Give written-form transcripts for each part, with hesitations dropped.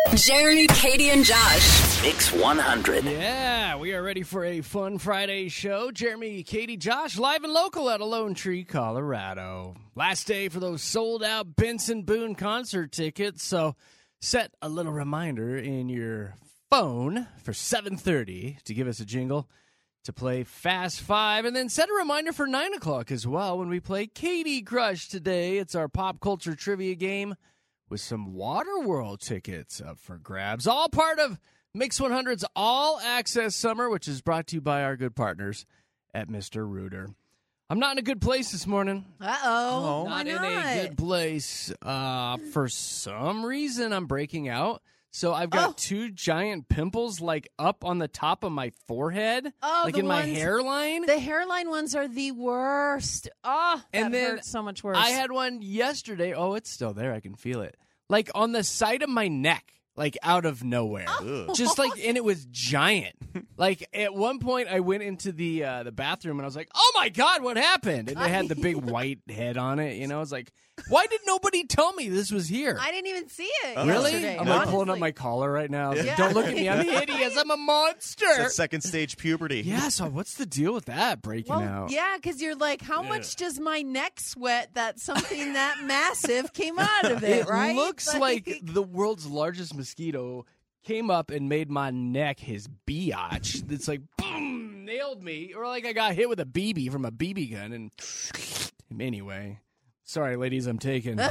Jeremy, Katie, and Josh. Mix 100. Yeah, we are ready for a fun Friday show. Jeremy, Katie, Josh, live and local at Lone Tree, Colorado. Last day for those sold-out Benson Boone concert tickets, so set a little reminder in your phone for 7:30 to give us a jingle to play Fast Five, and then set a reminder for 9 o'clock as well when we play Katie Crush today. It's our pop culture trivia game with some Waterworld tickets up for grabs. All part of Mix 100's All Access Summer, which is brought to you by our good partners at Mr. Rooter. I'm not in a good place this morning. Uh-oh. Not in a good place. For some reason, I'm breaking out. So I've got two giant pimples, like, up on the top of my forehead, like in my hairline. The hairline ones are the worst. Oh, that hurts so much worse. I had one yesterday. Oh, it's still there. I can feel it. Like on the side of my neck, like out of nowhere. Just like, and it was giant. Like at one point I went into the bathroom and I was like, oh my God, what happened? And it had the big white head on it. You know, I was like, why did nobody tell me this was here? I didn't even see it. Really? Yesterday. I'm like pulling up my collar right now. Yeah. Don't look at me. I'm hideous. I'm a monster. It's second stage puberty. Yeah, so what's the deal with that breaking out? Yeah, because you're like, how much does my neck sweat that something that massive came out of it, right? It looks like the world's largest mosquito came up and made my neck his biatch. It's like, boom, nailed me. Or like I got hit with a BB from a BB gun. And anyway, sorry, ladies, I'm taken.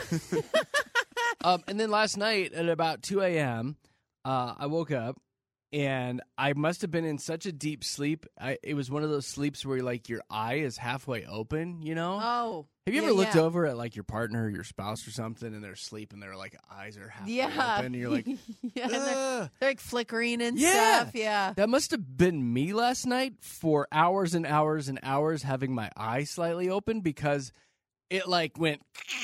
And then last night at about 2 a.m., I woke up. And I must have been in such a deep sleep. It was one of those sleeps where like your eye is halfway open, you know? Oh. Have you ever looked over at like your partner or your spouse or something and they're asleep and their like eyes are halfway open and you're like, they're like flickering and stuff. Yeah. That must have been me last night for hours and hours and hours having my eye slightly open because it like went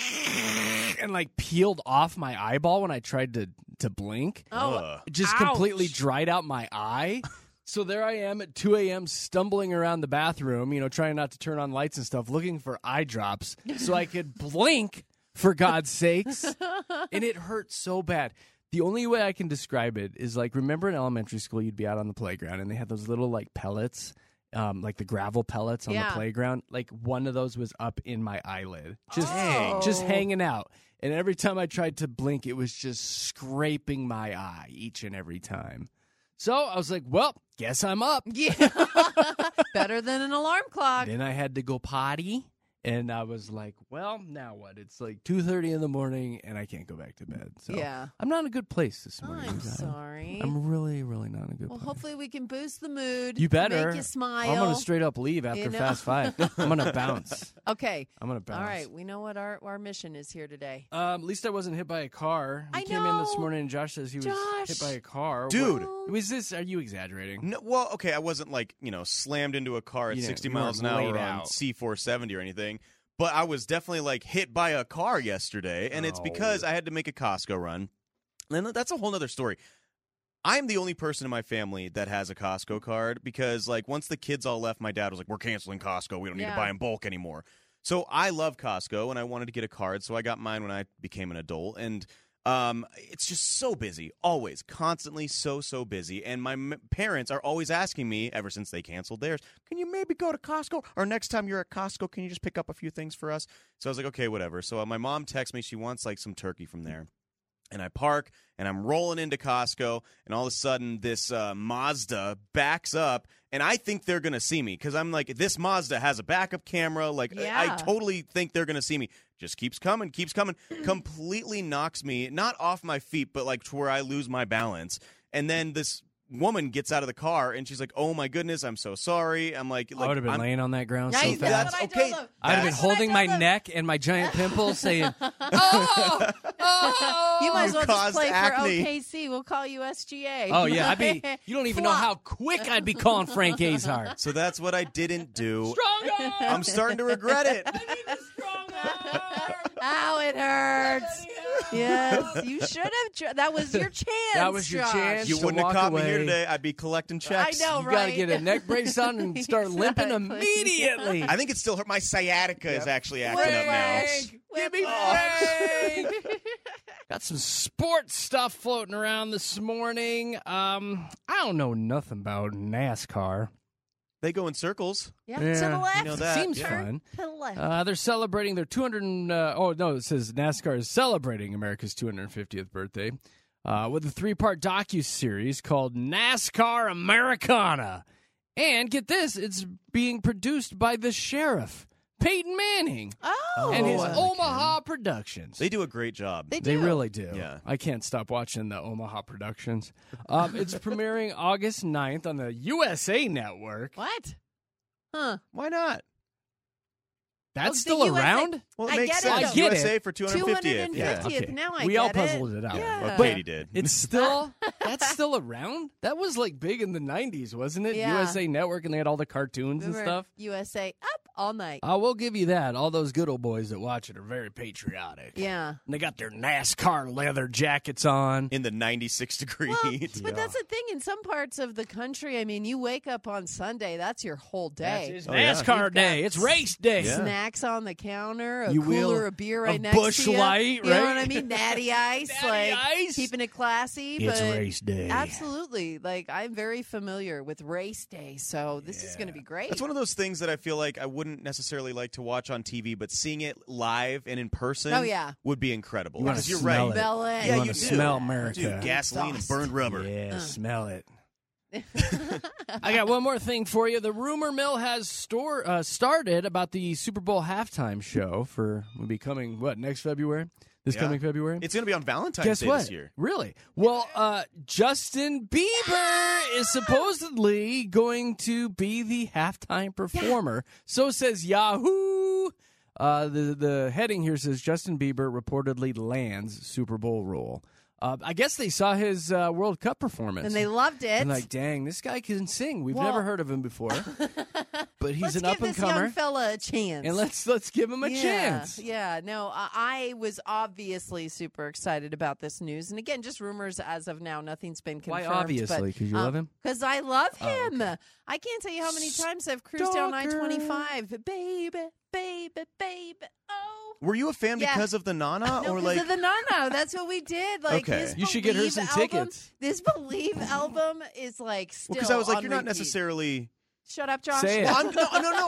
and like peeled off my eyeball when I tried to blink. It just completely dried out my eye. So there I am at 2 a.m. stumbling around the bathroom, you know, trying not to turn on lights and stuff, looking for eye drops so I could blink, for God's sakes. And it hurt so bad. The only way I can describe it is like, remember in elementary school, you'd be out on the playground and they had those little like pellets, like the gravel pellets on the playground. Like one of those was up in my eyelid, just hanging out. And every time I tried to blink, it was just scraping my eye each and every time. So I was like, well, guess I'm up. Yeah. Better than an alarm clock. Then I had to go potty. And I was like, well, now what? It's like 2:30 in the morning, and I can't go back to bed. So I'm not in a good place this morning. I'm sorry. I'm really, really not in a good place. Well, hopefully we can boost the mood. You better. Make you smile. I'm going to straight up leave after Fast Five. I'm going to bounce. Okay. I'm going to bounce. All right. We know what our mission is here today. At least I wasn't hit by a car. I came in this morning, and Josh says he was hit by a car. Dude. Was this? Are you exaggerating? No, well, okay, I wasn't like, slammed into a car at 60 miles an hour on C470 or anything. But I was definitely, like, hit by a car yesterday, and it's because I had to make a Costco run. And that's a whole other story. I'm the only person in my family that has a Costco card because, like, once the kids all left, my dad was like, we're canceling Costco. We don't need to buy in bulk anymore. So I love Costco, and I wanted to get a card, so I got mine when I became an adult. And it's just so busy, always, constantly so busy. And my parents are always asking me, ever since they canceled theirs, can you maybe go to Costco? Or next time you're at Costco, can you just pick up a few things for us? So I was like, okay, whatever. So my mom texts me, she wants like some turkey from there. And I park, and I'm rolling into Costco, and all of a sudden this Mazda backs up, and I think they're going to see me because I'm like, this Mazda has a backup camera. Like, I totally think they're going to see me. Just keeps coming, completely knocks me, not off my feet, but like to where I lose my balance. And then this woman gets out of the car, and she's like, oh, my goodness, I'm so sorry. I'm like I would have been laying on that ground so fast. That's okay. I'd have been holding my neck and my giant pimples saying, You might as well just play acne. for OKC. We'll call you SGA. Oh, yeah. You don't even know how quick I'd be calling Frank Azar. So that's what I didn't do. Strong arm! I'm starting to regret it. I need a strong arm! Ow, it hurts. Yes, you should have. That was your chance. That was your Josh. chance. You to wouldn't have walk caught me away. here today. I'd be collecting checks. I know, You right? got to get a neck brace on and start limping immediately. I think it still hurt. My sciatica is actually acting up now. Give me Frank! Got some sports stuff floating around this morning. I don't know nothing about NASCAR. They go in circles. Yeah, to the left. You know that. Seems Turn fun. to the left. They're celebrating their 200. It says NASCAR is celebrating America's 250th birthday with a 3-part docuseries called NASCAR Americana. And get this, it's being produced by the sheriff, Peyton Manning, and his Omaha Productions. They do a great job. They really do. Yeah. I can't stop watching the Omaha Productions. It's premiering August 9th on the USA Network. What? Huh. Why not? That's the still USA around? Well, it I makes get it, sense. though. I get USA it. for 250th. 250th. Yeah. Okay. Now I We get all it. puzzled it out. Yeah. Well, But Katie did. It's still that's still around. That was like big in the 90s, wasn't it? Yeah. USA Network, and they had all the cartoons and Remember stuff. USA up all night. I will give you that. All those good old boys that watch it are very patriotic. Yeah. And they got their NASCAR leather jackets on. In the 96 degree Well, heat. but that's the thing. In some parts of the country, I mean, you wake up on Sunday, that's your whole day. It's Oh, yeah. NASCAR You've day. got It's race day. Yeah. Snacks on the counter, a You cooler will- of beer right a next Busch to you. Light, You know what right? I mean? Natty Ice, Natty like Ice. keeping it classy. It's but race day. Absolutely. Like, I'm very familiar with race day, so this is going to be great. That's one of those things that I feel like I wouldn't necessarily like to watch on TV, but seeing it live and in person would be incrable. You wanna Because you're smell right. it. Smell it. Yeah, You you wanna do. smell America. Dude, gasoline and burned rubber. Yeah, smell it. I got one more thing for you. The rumor mill has started about the Super Bowl halftime show will be coming, next February? This Yeah. coming February? It's going to be on Valentine's Guess Day what? this year. Really? Well, Justin Bieber is supposedly going to be the halftime performer. So says Yahoo. The heading here says Justin Bieber reportedly lands Super Bowl role. I guess they saw his World Cup performance. And they loved it. And like, dang, this guy can sing. We've Well- never heard of him before. But he's let's an give up and this young comer. fella a chance. And let's give him a chance. Yeah, no, I was obviously super excited about this news. And again, just rumors as of now. Nothing's been confirmed. Why obviously? Because you love him? Because I love him. okay. I can't tell you how many times I've cruised down Stalker. I-25. Baby, oh. Were you a fan Yeah. because of the Nana? No, or because like of the Nana. That's what we did. Like, Okay. his You should get her Believe some album, tickets. This Believe album is like still because I was like, on you're not repeat. necessarily. Shut up, Josh. Say it. Well, no.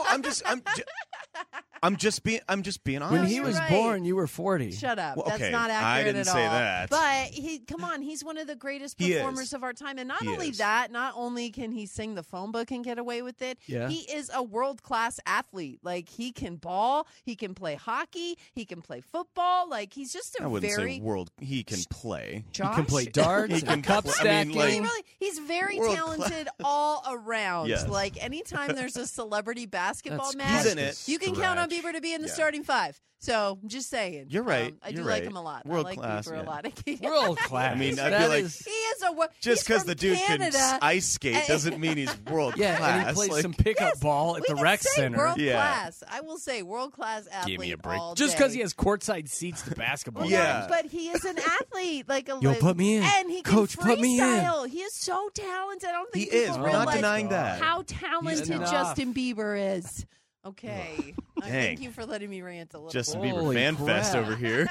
I'm just being honest. When he you're was right. born, you were 40. Shut up. Well, That's okay, not I accurate didn't at say all. that. But come on, he's one of the greatest He performers is. of our time. And not He only is. that, not only can he sing the phone book and get away with it, Yeah. he is a world-class athlete. Like, he can ball, he can play hockey, he can play football. Like, he's just a I wouldn't very say world. He can play. Josh? He can play darts. He and can cup play- I stacking. mean, like- He's very World talented all around. Yes. Like, anytime there's a celebrity basketball That's match, He's in it. you can count on Stretch. Bieber to be in the Yeah. starting five. So, I'm just saying. You're right. I You're do like right. him a lot. World I like class, Bieber yeah. a lot. World class. I mean, I That feel like is- He is a Just because because the dude Canada, can ice skate doesn't mean he's world Yeah, class. and he plays Like, some pickup Yes, ball at we the can rec say center. World Yeah. class. I will say world class athlete. Give me a break. all Just day. because he has courtside seats to basketball. Well, Yeah. but he is an athlete. Like a Yo, put me in. and he can Coach, put me in. freestyle. He is so talented. I don't think He is. people We're not realize denying that. how talented enough. Justin Bieber is. Okay, Dang. thank you for letting me rant a little. Justin bit. Bieber Holy fan fest crap. over here.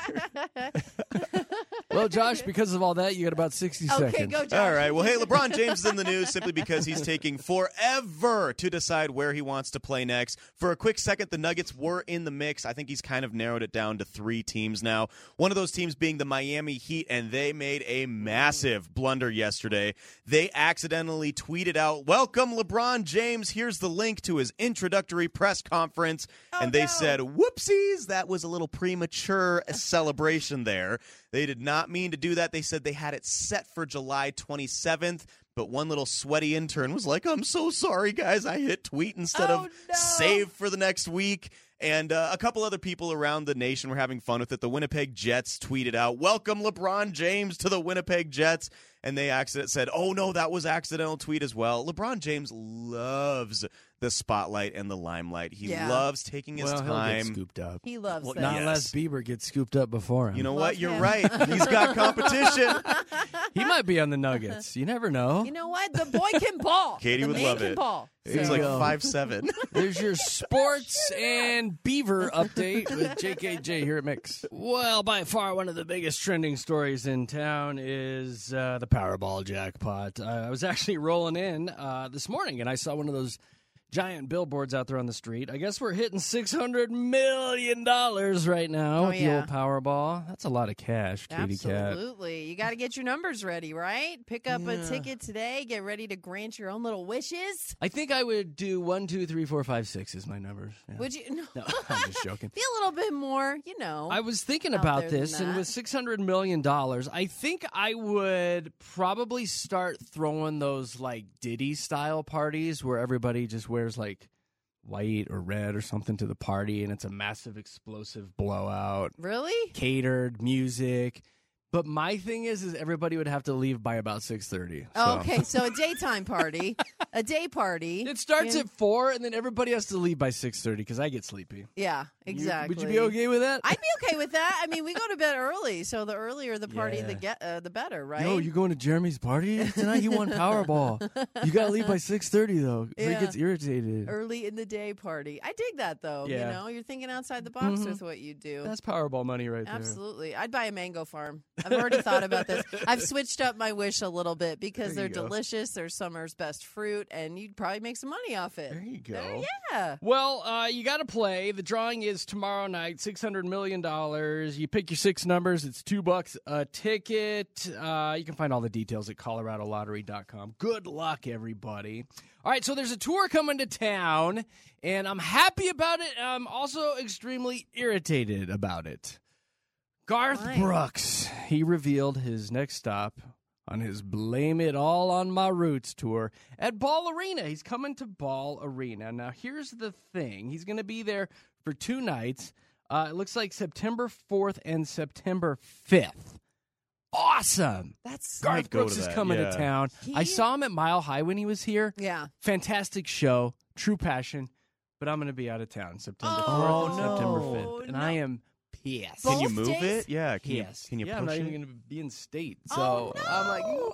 Well, Josh, because of all that, you got about 60 seconds. Okay, go, Josh. All right. Well, hey, LeBron James is in the news simply because he's taking forever to decide where he wants to play next. For a quick second, the Nuggets were in the mix. I think he's kind of narrowed it down to 3 teams now. One of those teams being the Miami Heat, and they made a massive blunder yesterday. They accidentally tweeted out, "Welcome, LeBron James. Here's the link to his introductory press conference." And they said, "Whoopsies, that was a little premature celebration there." They did not mean to do that. They said they had it set for July 27th, but one little sweaty intern was like, "I'm so sorry, guys. I hit tweet instead Oh, of no. save for the next week." And a couple other people around the nation were having fun with it. The Winnipeg Jets tweeted out, "Welcome LeBron James to the Winnipeg Jets." And they said, "Oh, no, that was accidental tweet as well." LeBron James loves the spotlight and the limelight. He Yeah. loves taking his He'll get time. scooped up. He loves that. Not Yes. unless Bieber gets scooped up before him. You know Love what? You're him. right. He's got competition. He might be on the Nuggets. You never know. You know what? The boy can ball. Katie the would man love can it. Ball. There He's you like go. 5'7". There's your sports and Beaver update with JKJ here at Mix. Well, by far one of the biggest trending stories in town is the Powerball jackpot. I was actually rolling in this morning, and I saw one of those giant billboards out there on the street. I guess we're hitting $600 million right now Oh, with the yeah. old Powerball. That's a lot of cash, Katie Cat. Absolutely. You got to get your numbers ready, right? Pick up a ticket today. Get ready to grant your own little wishes. I think I would do 1, 2, 3, 4, 5, 6 is my numbers. Yeah. Would you? No. No, I'm just joking. Be a little bit more, I was thinking out about there than this, and that. with $600 million, I think I would probably start throwing those like Diddy style parties where everybody just wears like white or red or something to the party, and it's a massive explosive blowout, really? catered music. But my thing is everybody would have to leave by about 6:30. Oh, okay, so a daytime party, a day party. It starts Yeah. at 4, and then everybody has to leave by 6:30 because I get sleepy. Yeah, exactly. Would you be okay with that? I'd be okay with that. I mean, we go to bed early, so the earlier the party, Yeah. the better, right? Yo, you going to Jeremy's party tonight? He won Powerball. You got to leave by 6:30 though, or Yeah. he gets irritated. Early in the day party. I dig that though. Yeah. You know, you're thinking outside the box Mhm. with what you do. That's Powerball money right there. Absolutely. I'd buy a mango farm. I've already thought about this. I've switched up my wish a little bit because There they're you go. delicious. They're summer's best fruit, and you'd probably make some money off it. There you go. Yeah. Well, you got to play. The drawing is tomorrow night, $600 million. You pick your 6 numbers. It's $2 a ticket. You can find all the details at coloradolottery.com. Good luck, everybody. All right, so there's a tour coming to town, and I'm happy about it. I'm also extremely irritated about it. Garth Why? Brooks, he revealed his next stop on his Blame It All on My Roots tour at Ball Arena. He's coming to Ball Arena. Now, here's the thing. He's going to be there for 2 nights. It looks like September 4th and September 5th. Awesome. That's Garth Might go Brooks to is that, coming yeah. to town. I saw him at Mile High when he was here. yeah. Fantastic show. True passion. But I'm going to be out of town September 4th Oh, and September no. 5th. And I am pissed. Can you Both move days? it? Yeah. Can Yes. you I'm not push even it? going to be in state. Oh, So I'm like, no.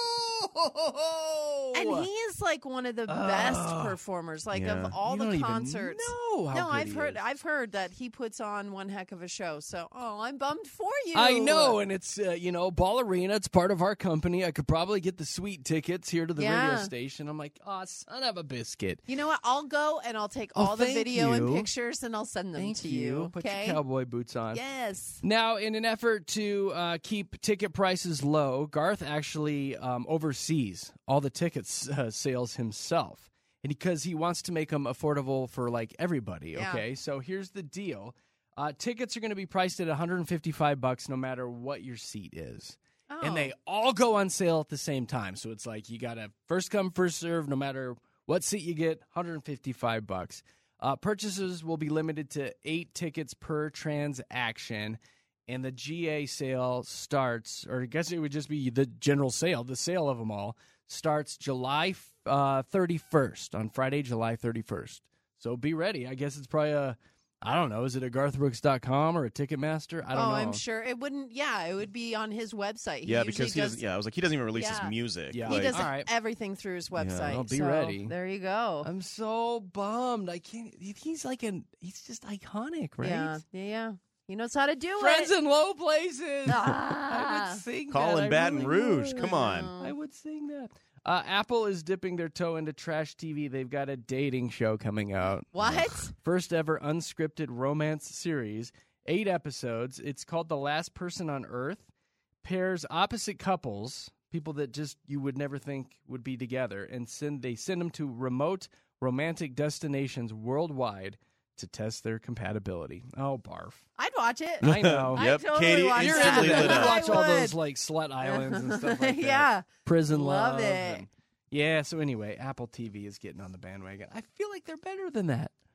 no. And he is like one of the best performers, like Yeah. of all You the don't even concerts. know how No, good I've he heard. is. I've heard that he puts on one heck of a show. So, I'm bummed for you. I know, and it's Ball Arena. It's part of our company. I could probably get the sweet tickets here to the radio Yeah. station. I'm like, oh, son of a biscuit. You know what? I'll go and I'll take Oh, all the thank video and you. pictures and I'll send them Thank to you. Put Okay. your cowboy boots on. Yes. Now, in an effort to keep ticket prices low, Garth actually oversees all the tickets sales himself, and because he wants to make them affordable for like everybody. Yeah. Okay, so here's the deal: tickets are going to be priced at $155 no matter what your seat is, Oh. and they all go on sale at the same time. So it's like you got to first come, first serve. No matter what seat you get, $155. Purchases will be limited to 8 tickets per transaction. And the GA sale starts, or I guess it would just be the general sale, the sale of them all, starts July 31st, on Friday, July 31st. So be ready. I guess it's probably I don't know, is it a GarthBrooks.com or a Ticketmaster? I don't know. I'm sure it wouldn't. Yeah, it would be on his website. Yeah, usually because he does, doesn't. Yeah, I was like, he doesn't even release Yeah. his music. Yeah. He Like, does All right. everything through his website. Well, be so ready. There you go. I'm so bummed. I can't. He's like he's just iconic, right? Yeah. He knows how to do Friends it. in low places. I Ah. would sing Colin that. I Baton really Rouge. would. Come on. I would sing that. Apple is dipping their toe into trash TV. They've got a dating show coming out. What? First ever unscripted romance series, 8 episodes. It's called The Last Person on Earth. Pairs opposite couples, people that just you would never think would be together, and they send them to remote romantic destinations worldwide to test their compatibility. Oh, barf. I'd watch it. I know. I Yep, totally Katie watch You're that. instantly into lit that. up. You I watch all those would. like Slut Islands and stuff like that. Yeah. Prison Love Love. it. and- yeah, so anyway, Apple TV is getting on the bandwagon. I feel like they're better than that.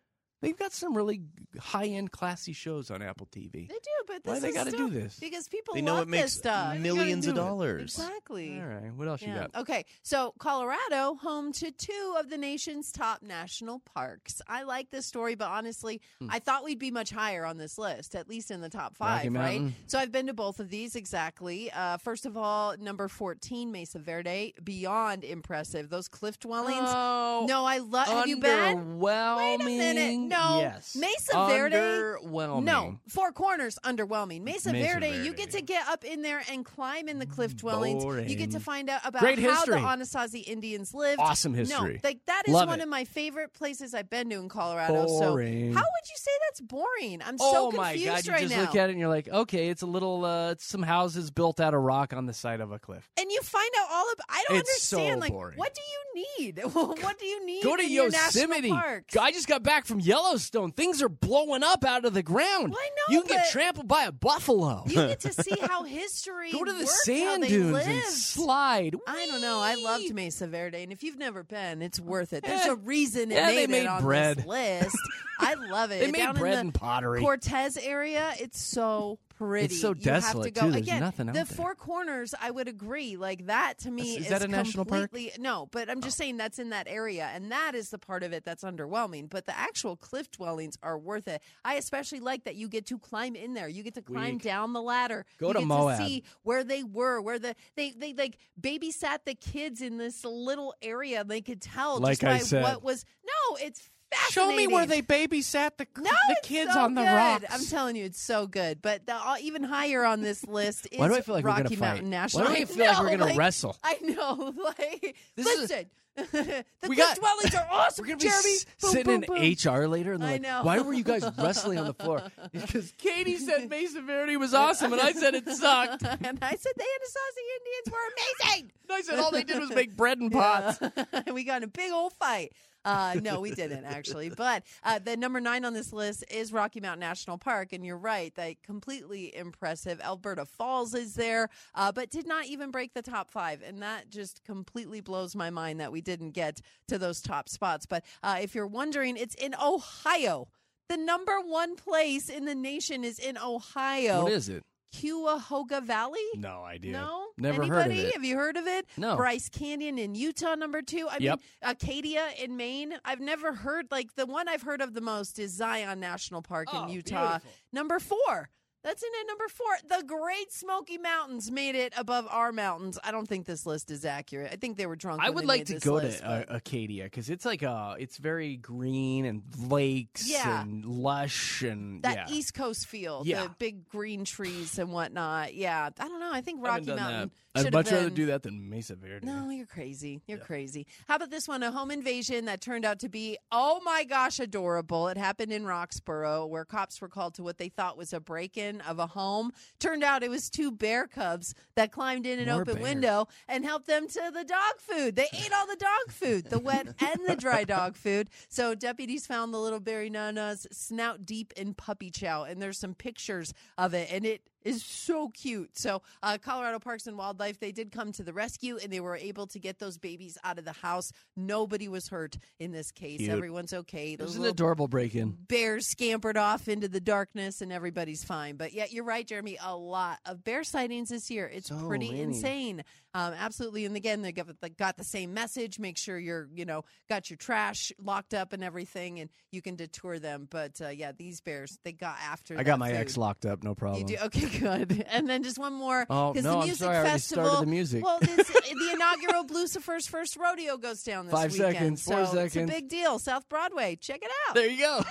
They've got some really high-end, classy shows on Apple TV. They do, but Why this they is got to still- do this? Because people They know love it makes this stuff. millions of do it. dollars. Exactly. All right, what else you got? Okay, so Colorado, home to 2 of the nation's top national parks. I like this story, but honestly, I thought we'd be much higher on this list, at least in the top 5, Rocky right? Mountain. So I've been to both of these, exactly. First of all, number 14, Mesa Verde, beyond impressive. Those cliff dwellings. Oh, No, I love. Have you been? underwhelming. Wait a minute. No. Yes. Mesa Verde. Underwhelming. No, Four Corners, underwhelming. Mesa Verde, you Verde. get to get up in there and climb in the cliff dwellings. You get to Boring. find out about Great how history. the Anasazi Indians lived. Awesome history. No, like that is Love one it. of my favorite places I've been to in Colorado. Boring. So how would you say that's boring? I'm Oh so my confused God! You right just now. look at it and you're like, okay, it's a little, it's some houses built out of rock on the side of a cliff. And you find out all about. I don't It's so understand. Like, boring. what do you need? What do you need? Go to in your national Yosemite. parks? I just got back from Yellowstone. Things are blowing up out of the ground. Well, I know, you can get but- trampled by a buffalo. You get to see how history Go to the works, how sand they dunes lived. and slide. I don't know. I loved Whee! Mesa Verde, and if you've never been, it's worth it. There's Yeah. a reason it Yeah, they made made it on bread. this list. I love it. They made Down bread in and the pottery. Cortez area, it's so pretty. It's so You have desolate, to go. too. There's Again, nothing out the there. Four Corners, I would agree. Like that to me Is that a national park? completely no. But I'm just saying that's in that area, and that is the part of it that's underwhelming. But the actual cliff dwellings are worth it. I especially like that you get to climb in there. You get to climb Weak. down the ladder. Go you to get Moab. to see where they were, where they like babysat the kids in this little area. They could tell Like just I by said. what was. No, it's Show fascinating. me where they babysat the No, it's kids so on the good. rocks. I'm telling you, it's so good. But even higher on this list is Why do I feel like Rocky we're gonna Mountain fight? National. Why do I I feel like we're know, gonna like, wrestle? I know. Like, This is- listen, the We cliff got- dwellings are awesome, We're gonna be Jeremy. Boom, sitting boom, in boom. HR later, and they're I like, know. "Why were you guys wrestling on the floor?" Because Katie said Mesa Verde was awesome, and I said it sucked. And And I said the Anasazi Indians were amazing. I said all they did was make bread and pots. We got in a big old fight. No, we didn't actually. But the number 9 on this list is Rocky Mountain National Park, and you're right, that completely impressive. Alberta Falls is there, but did not even break the top 5, and that just completely blows my mind that we didn't get to those top spots. But if you're wondering, it's in Ohio. The number 1 place in the nation is in Ohio. What is it? Cuyahoga Valley? No idea. No? Never Anybody? heard of it. Have you heard of it? No. Bryce Canyon in Utah, number 2. I Yep. mean, Acadia in Maine. I've never heard, like, the one I've heard of the most is Zion National Park in Oh, Utah. beautiful. Number 4. That's in at number 4. The Great Smoky Mountains made it above our mountains. I don't think this list is accurate. I think they were drunk. I when would they like made to this go list, to but- Acadia because it's like it's very green and lakes Yeah. and lush and that yeah. East Coast feel, Yeah. the big green trees and whatnot. Yeah, I don't know. I think I haven't Rocky done Mountain that. I'd should much have rather been. do that than Mesa Verde. No, you're crazy. You're crazy. How about this one? A home invasion that turned out to be, oh my gosh, adorable. It happened in Roxborough, where cops were called to what they thought was a break-in of a home. Turned out it was 2 bear cubs that climbed in an More open bears. window and helped them to the dog food. They ate all the dog food, the wet and the dry dog food. So deputies found the little berry nanas snout deep in puppy chow, and there's some pictures of it, and it is so cute. So Colorado Parks and Wildlife, they did come to the rescue, and they were able to get those babies out of the house. Nobody was hurt in this case. Cute. Everyone's okay. It Those was an little adorable break-in. bears scampered off into the darkness, and everybody's fine. But yeah, you're right, Jeremy. A lot of bear sightings this year. It's So pretty many. insane. Absolutely. And again, they got the same message. Make sure you're, got your trash locked up and everything, and you can detour them. But yeah, these bears, they got after. I got that my food. ex locked up, no problem. You do? Okay, good. And then just one more. Oh, 'cause no, the I'm music sorry, I already festival, started the music. Well, the inaugural Lucifer's First Rodeo goes down this 5 weekend. seconds, 4 so It's a seconds. big deal. South Broadway. Check it out. There you go.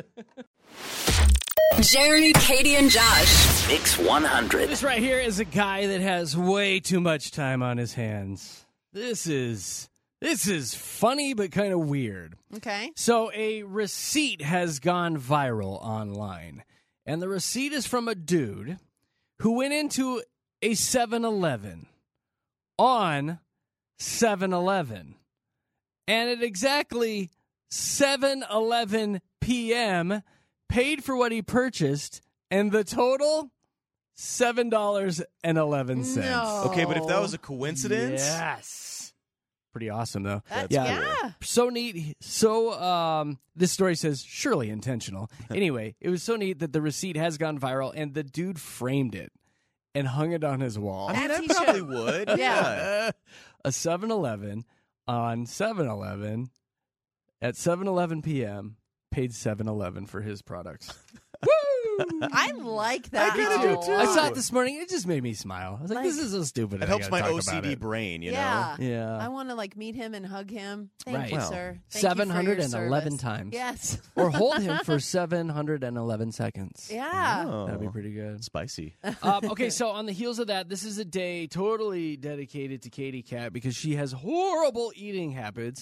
Jeremy, Katie, and Josh. Mix 100. This right here is a guy that has way too much time on his hands. This is funny but kind of weird. Okay. So a receipt has gone viral online, and the receipt is from a dude who went into a 7-Eleven on 7-Eleven, and at exactly 7:11 p.m. paid for what he purchased, and the total $7.11. No. Okay, but if that was a coincidence, Yes. Pretty awesome, though. That's yeah. So neat. So this story says, surely intentional. Anyway, it was so neat that the receipt has gone viral, and the dude framed it and hung it on his wall. I mean, I probably would. Yeah. A 7-Eleven on 7-Eleven at 7:11 p.m. paid 7-Eleven for his products. Woo! I like that. I kinda do, too. I saw it this morning. It just made me smile. I was like, this is so stupid. It helps my OCD brain, you know? Yeah. I want to meet him and hug him. Thank Right. you, Well, sir. Thank 711 you for your times. Yes. Or hold him for 711 seconds. Yeah. Oh, That'd be pretty good. spicy. Okay, so on the heels of that, this is a day totally dedicated to Katie Cat because she has horrible eating habits.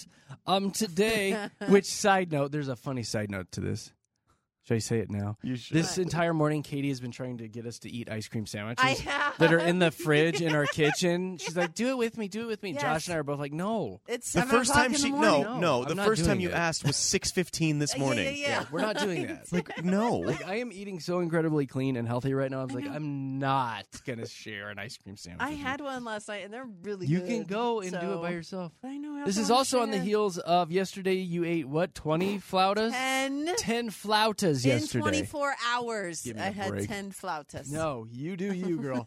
Today, which side note, there's a funny side note to this. Should I say it now? You should. This entire morning, Katie has been trying to get us to eat ice cream sandwiches I have. that are in the fridge in our kitchen. She's like, do it with me, do it with me. Yes. Josh and I are both like, no. It's The 7 first o'clock time in she the morning. No, the I'm not first time doing you it. asked was 6:15 this morning. Yeah. We're not doing that. Like, no. Like, I am eating so incredibly clean and healthy right now. I was like, I'm not going to share an ice cream sandwich. I with you. had one last night, and they're really You good. can go and do it so- by yourself. I know. This is also on the heels of yesterday you ate, what, 20 flautas? 10 flautas in yesterday. 24 hours. Give me I a had break. 10 flautas. No, you do you, girl.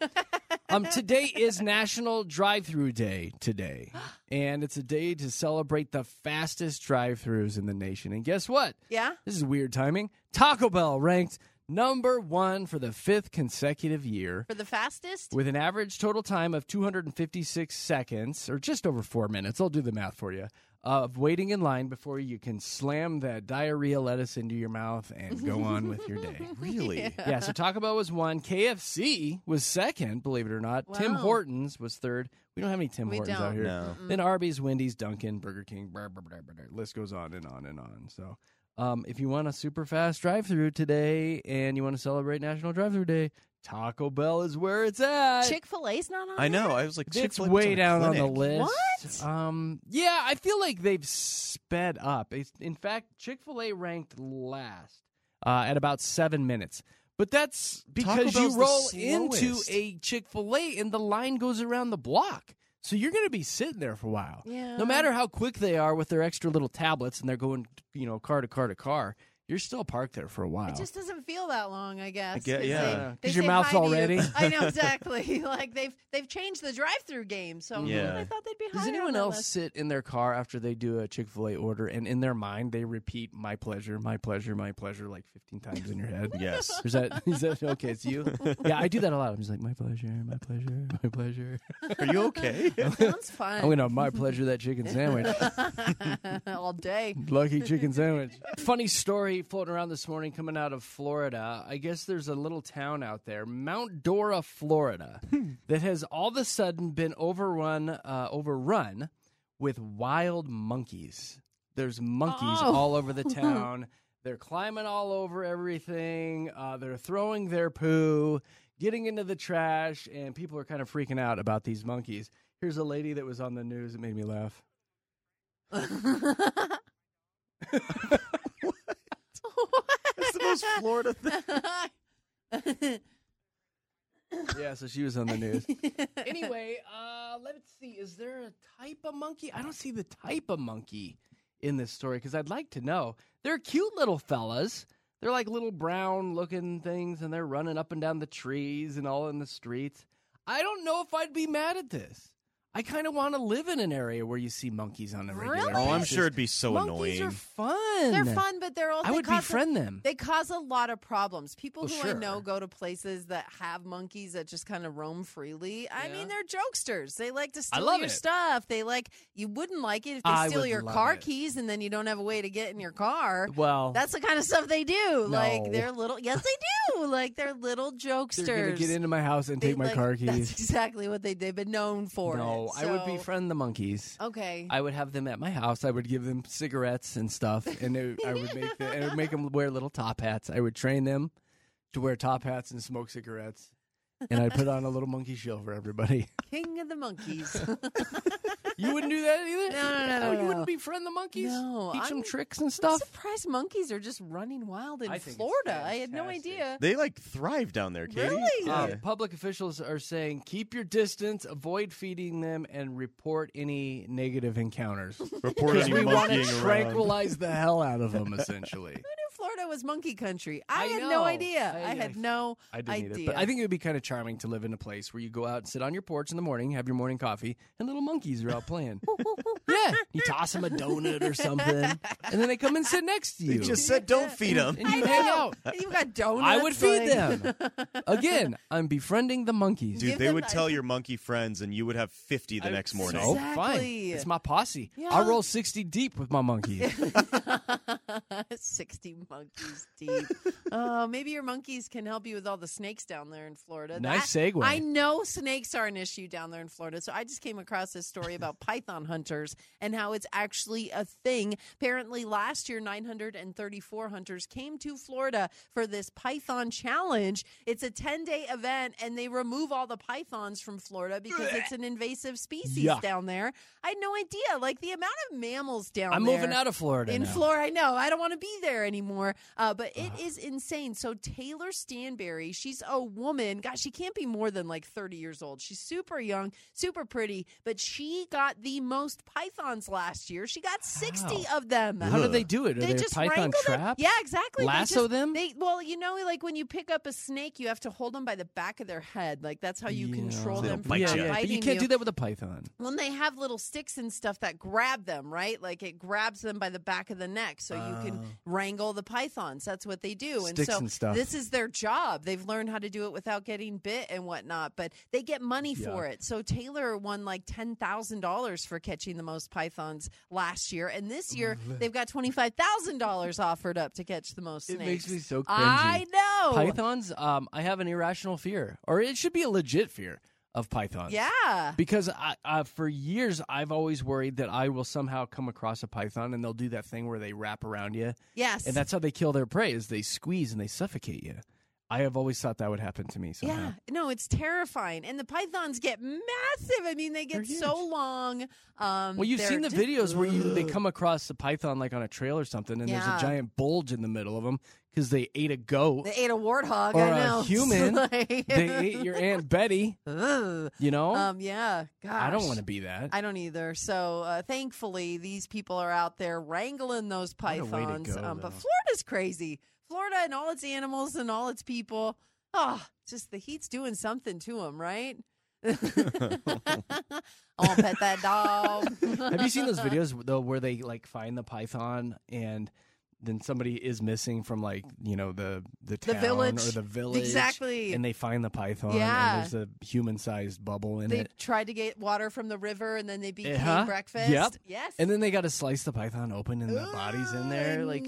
Today is National Drive-Thru Day today, and it's a day to celebrate the fastest drive-thrus in the nation. And guess what? Yeah? This is weird timing. Taco Bell ranked number 1 for the 5th consecutive year For the fastest? with an average total time of 256 seconds, or just over 4 minutes. I'll do the math for you. Of waiting in line before you can slam that diarrhea lettuce into your mouth and go on with your day. Really? Yeah, so Taco Bell was 1. KFC was 2nd, believe it or not. Tim Wow. Hortons was 3rd. We don't have any Tim We Hortons don't. out here. No. Then Arby's, Wendy's, Dunkin', Burger King, list goes on and on and on. So if you want a super fast drive-thru today and you want to celebrate National Drive-Thru Day, Taco Bell is where it's at. Chick-fil-A's not on I know. there? I was like, It's Chick-fil-A way was down on the clinic. list. What? Yeah, I feel like they've sped up. In fact, Chick-fil-A ranked last at about 7 minutes. But that's because Taco Bell's you the roll into slowest. a Chick-fil-A and the line goes around the block. So you're going to be sitting there for a while. Yeah. No matter how quick they are with their extra little tablets and they're going, car to car to car, you're still parked there for a while. It just doesn't feel that long, I guess. get- 'cause yeah. they 'Cause your say mouth's hi to all you. ready. I know, exactly. Like, they've changed the drive-through game, so Yeah. I thought they'd be higher Does on anyone that else list. sit in their car after they do a Chick-fil-A order and in their mind they repeat my pleasure, my pleasure, my pleasure like 15 times in your head? Yes. Is that okay? It's you? Yeah, I do that a lot. I'm just like, my pleasure, my pleasure, my pleasure. Are you okay? Sounds fun. I'm going to my pleasure that chicken sandwich. all day. Lucky chicken sandwich. Funny story floating around this morning coming out of Florida. I guess there's a little town out there, Mount Dora, Florida, that has all of a sudden been overrun with wild monkeys. There's monkeys all over the town. They're climbing all over everything. They're throwing their poo, getting into the trash, and people are kind of freaking out about these monkeys. Here's a lady that was on the news. It made me laugh. That's the most Florida thing. Yeah, so she was on the news. Anyway, let's see. Is there a type of monkey? I don't see the type of monkey in this story because I'd like to know. They're cute little fellas. They're like little brown-looking things, and they're running up and down the trees and all in the streets. I don't know if I'd be mad at this. I kind of want to live in an area where you see monkeys on a regular Really? basis. Oh, I'm sure it'd be so Monkeys annoying. are fun. They're fun, but they're also I would befriend them. They cause a lot of problems. People Well, who I sure. know go to places that have monkeys that just kind of roam freely. I Yeah. mean, they're jokesters. They like to steal love your it. stuff. They you wouldn't like it if they I steal would your love car it. keys and then you don't have a way to get in your car. Well, That's the kind of stuff they do. Like No. they're little. Yes, they do. Like they're little jokesters. they're going to get into my house and They, take my like, car That's keys. exactly what they've been known for. No, I would befriend the monkeys. Okay. I would have them at my house. I would give them cigarettes and stuff, and I would make them wear little top hats. I would train them to wear top hats and smoke cigarettes, and I'd put on a little monkey show for everybody. King of the monkeys. You wouldn't do that either? No. You wouldn't befriend the monkeys? No, Teach them I'm- tricks and I'm stuff? surprised monkeys are just running wild in I think it's Florida. I had no fantastic. idea. They thrive down there, Katie. Really? Yeah. Public officials are saying keep your distance, avoid feeding them, and report any negative encounters. Report Because any we want to monkeying around. tranquilize the hell out of them, essentially. Who knew Florida was monkey country? I I had know. no idea. I- I had no I didn't idea. either. But I think it would be kind of charming to live in a place where you go out and sit on your porch in the morning, have your morning coffee, and little monkeys are out playing. Yeah. You toss them a donut or something, and then they come and sit next to you. You just said don't feed them. and you hang out. You got donuts. I would feed like- them. Again, I'm befriending the monkeys. Dude, Give they them would the- tell your monkey friends, and you would have 50 the next morning. So Exactly. fine. It's my posse. Yeah. I'll roll 60 deep with my monkeys. 60 monkeys deep. Oh, maybe your monkeys can help you with all the snakes down there in Florida. Nice segue. I know snakes are an issue down there in Florida. So I just came across this story about python hunters and how it's actually a thing. Apparently, last year, 934 hunters came to Florida for this python challenge. It's a 10-day event, and they remove all the pythons from Florida because it's an invasive species Yuck. down there. I had no idea. Like, the amount of mammals down I'm there. moving out of Florida In now. Florida, I know. I don't want to be there anymore. But it is insane. So Taylor Stanberry, she's a woman. Gosh, she can't be more than like 30 years old. She's super young, super pretty, but she got the most pythons last year. She got 60 of them. How do they do it? Are They they just python wrangle them. traps? Yeah, exactly. Lasso them? Well, you know, like when you pick up a snake, you have to hold them by the back of their head. Like that's how you control They them don't from bite yeah, you. yeah. But biting you can't do that with a python. When they have little sticks and stuff that grab them, right? Like it grabs them by the back of the neck so you can wrangle the pythons. That's what they do. Sticks and so and stuff. this is their job. They've learned how to do it without getting bit and whatnot, but they get money for it. So Taylor won like $10,000 for catching the most pythons last year. And this year they've got $25,000 offered up to catch the most It snakes. makes me so cringy. I know. Pythons, I have an irrational fear, or it should be a legit fear of pythons. Yeah. Because for years, I've always worried that I will somehow come across a python and they'll do that thing where they wrap around you. Yes. And that's how they kill their prey, is they squeeze and they suffocate you. I have always thought that would happen to me somehow. Yeah, no, it's terrifying, and the pythons get massive. I mean, they get They're so huge. long. Well, you've seen the videos where they come across a python like on a trail or something, and there's Yeah. a giant bulge in the middle of them because they ate a goat They ate a warthog. or I know. a human. It's like- They ate your Aunt Betty. Ugh. You know, Yeah. Gosh. I don't want to be that. I don't either. So thankfully, these people are out there wrangling those What a way to pythons. go, But though. Florida's crazy. Florida and all its animals and all its people. Oh, just the heat's doing something to them, right? I want to pet that dog. Have you seen those videos though where they like find the python and then somebody is missing from like the town village. or the village Exactly. and they find the python Yeah. and there's a human-sized bubble in They it tried to get water from the river, and then they became Uh-huh. breakfast. Yep. Yes. and then they got to slice the python open and the body's in there. Like,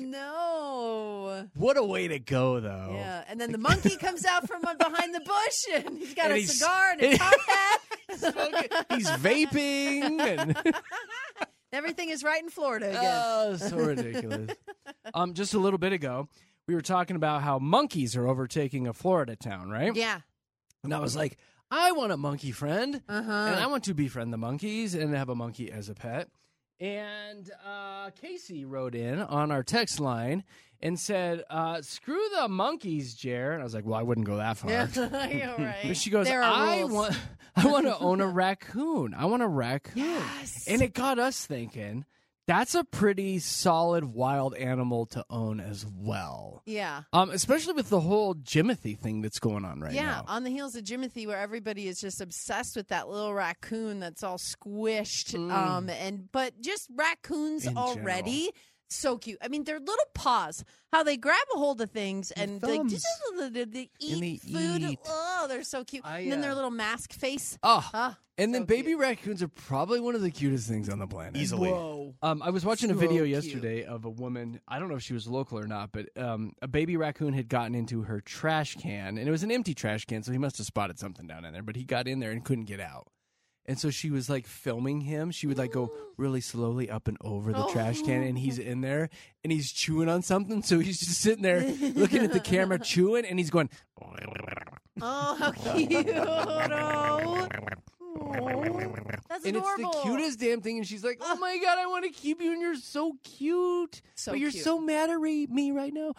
no. what a way to go though. Yeah, and then the monkey comes out from behind the bush, and he's got And a he's- cigar and a top hat. He's vaping and Everything is right in Florida again. oh, so ridiculous. Just a little bit ago, we were talking about how monkeys are overtaking a Florida town, right? Yeah. And I was like, I want a monkey friend, and Uh-huh. I want to befriend the monkeys and have a monkey as a pet. And Casey wrote in on our text line and said, screw the monkeys, Jer. And I was like, well, I wouldn't go that far. Yeah, you're right. But she goes, There are I rules. want to own a raccoon. I want a raccoon. Yes. And it got us thinking, that's a pretty solid wild animal to own as well. Yeah. Especially with the whole Jimothy thing that's going on right Yeah, now. on the heels of Jimothy, where everybody is just obsessed with that little raccoon that's all squished. But just raccoons In already. So cute. I mean, their little paws, how they grab a hold of things and they thumbs. they eat they food. eat. Oh, they're so cute. And then their little mask face. Oh, Ah, and then so baby cute. raccoons are probably one of the cutest things on the planet. Easily. Whoa. I was watching a So video cute. yesterday of a woman. I don't know if she was local or not, but a baby raccoon had gotten into her trash can, and it was an empty trash can, so he must have spotted something down in there. But he got in there and couldn't get out. And so she was like filming him. She would like go really slowly up and over the trash can, and he's in there and he's chewing on something. So he's just sitting there looking at the camera, chewing, and he's going. Oh, how cute. Oh. That's and adorable. it's the cutest damn thing. And she's like, "Oh my God, I want to keep you, and you're so cute. So but you're cute. so mad at me right now."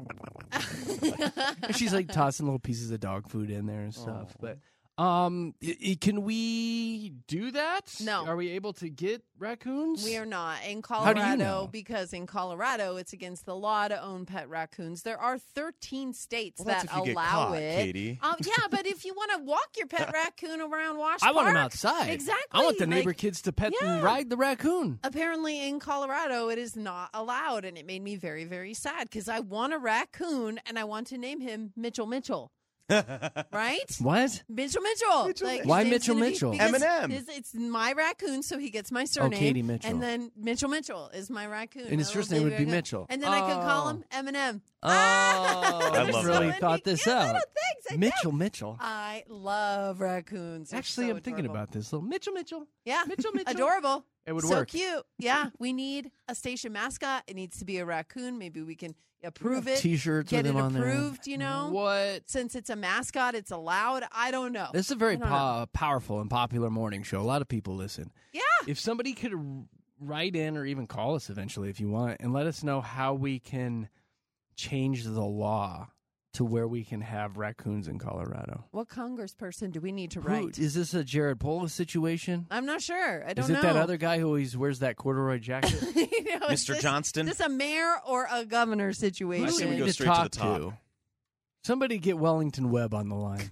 And she's like tossing little pieces of dog food in there and stuff. But can we do that? No. Are we able to get raccoons? We are not in How do you Colorado know? because in Colorado it's against the law to own pet raccoons. There are 13 states Well, that's that if you get allow caught, it. Katie. Yeah, but if you want to walk your pet raccoon around Wash I want Park, them outside. Exactly. I want the neighbor Like, kids to pet yeah. and ride the raccoon. apparently in Colorado it is not allowed, and it made me very, very sad because I want a raccoon and I want to name him Mitchell Mitchell. Right? What? Mitchell Mitchell. Like, Why his name's Mitchell gonna be- Mitchell? because Eminem. It's my raccoon, so he gets my surname. Katie Mitchell. And then Mitchell Mitchell is my raccoon. And his my first little name would baby be raccoon. Mitchell. And then I could call him Eminem. Oh, I you love really that. thought this Yeah, out. little things, I Mitchell know. Mitchell. I love raccoons. They're Actually, so I'm thinking adorable. about this. Little Mitchell Mitchell. Yeah, Mitchell Mitchell. adorable. It would so work. cute. Yeah, we need a station mascot. It needs to be a raccoon. Maybe we can approve it. T-shirts get with it him on there. approved. You know, What? since it's a mascot, it's allowed. I don't know. This is a very I don't know. powerful and popular morning show. A lot of people listen. Yeah. If somebody could write in or even call us eventually if you want and let us know how we can change the law to where we can have raccoons in Colorado. What congressperson do we need to Who, write? is this a Jared Polis situation? I'm not sure. I don't Is it know. that other guy who always wears that corduroy jacket? You know, is Mr. Johnston? Is this a mayor or a governor I situation? say we need go to straight to talk the top. to? Somebody get Wellington Webb on the line.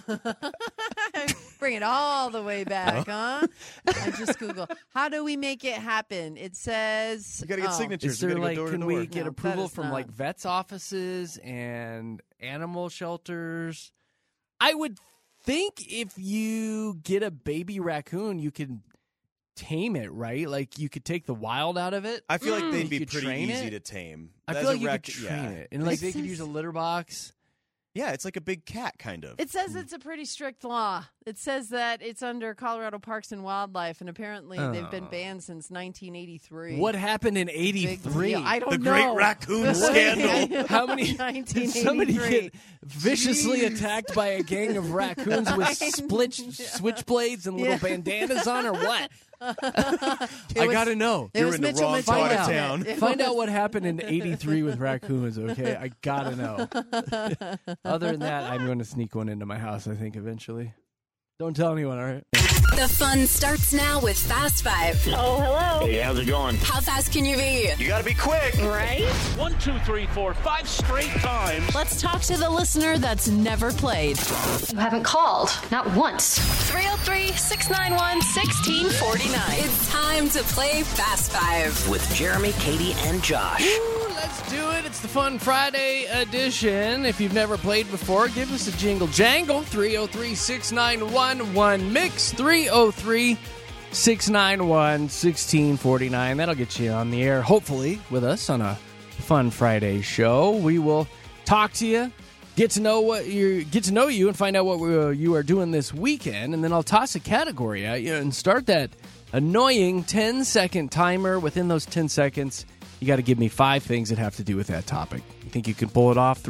Bring it all the way back, huh? I just Google. How do we make it happen? It says You got to get signatures. Is You there gotta like, go door to can door. we get No, that approval is from not. like vets' offices and animal shelters? I would think if you get a baby raccoon, you could tame it, right? Like you could take the wild out of it. I feel like they'd You be could pretty train easy it. to tame. I As feel a like you rac- could train yeah. it, and like It they could says- use a litter box. Yeah, it's like a big cat, kind of. It says it's a pretty strict law. It says that it's under Colorado Parks and Wildlife, and apparently they've been banned since 1983. What happened in Big '83? deal. I don't The know. Great Raccoon Scandal. How many? Did somebody 1983. get viciously Jeez. attacked by a gang of raccoons with switchblades and little bandanas on, or what? I gotta know. It You're was in the Mitchell wrong Mitchell. part of wasn't town. it? It Find was- out what happened in '83 with raccoons. Okay, I gotta know. Other than that, I'm going to sneak one into my house. I think eventually. Don't tell anyone. All right. The fun starts now with Fast Five. Oh, hello. Hey, how's it going? How fast can you be? You got to be quick. Right? 1, 2, 3, 4, 5 straight times. Let's talk to the listener that's never played. You haven't called, not once. 303-691-1649. It's time to play Fast Five. With Jeremy, Katie, and Josh. Ooh, let's do it. It's the Fun Friday edition. If you've never played before, give us a jingle jangle. 303-691-1MIX. 303-691-1649. That'll get you on the air, hopefully, with us on a Fun Friday show. We will talk to you, get to know you, and find out what you are doing this weekend. And then I'll toss a category at you and start that annoying 10-second timer. Within those 10 seconds, you got to give me 5 things that have to do with that topic. You think you can pull it off?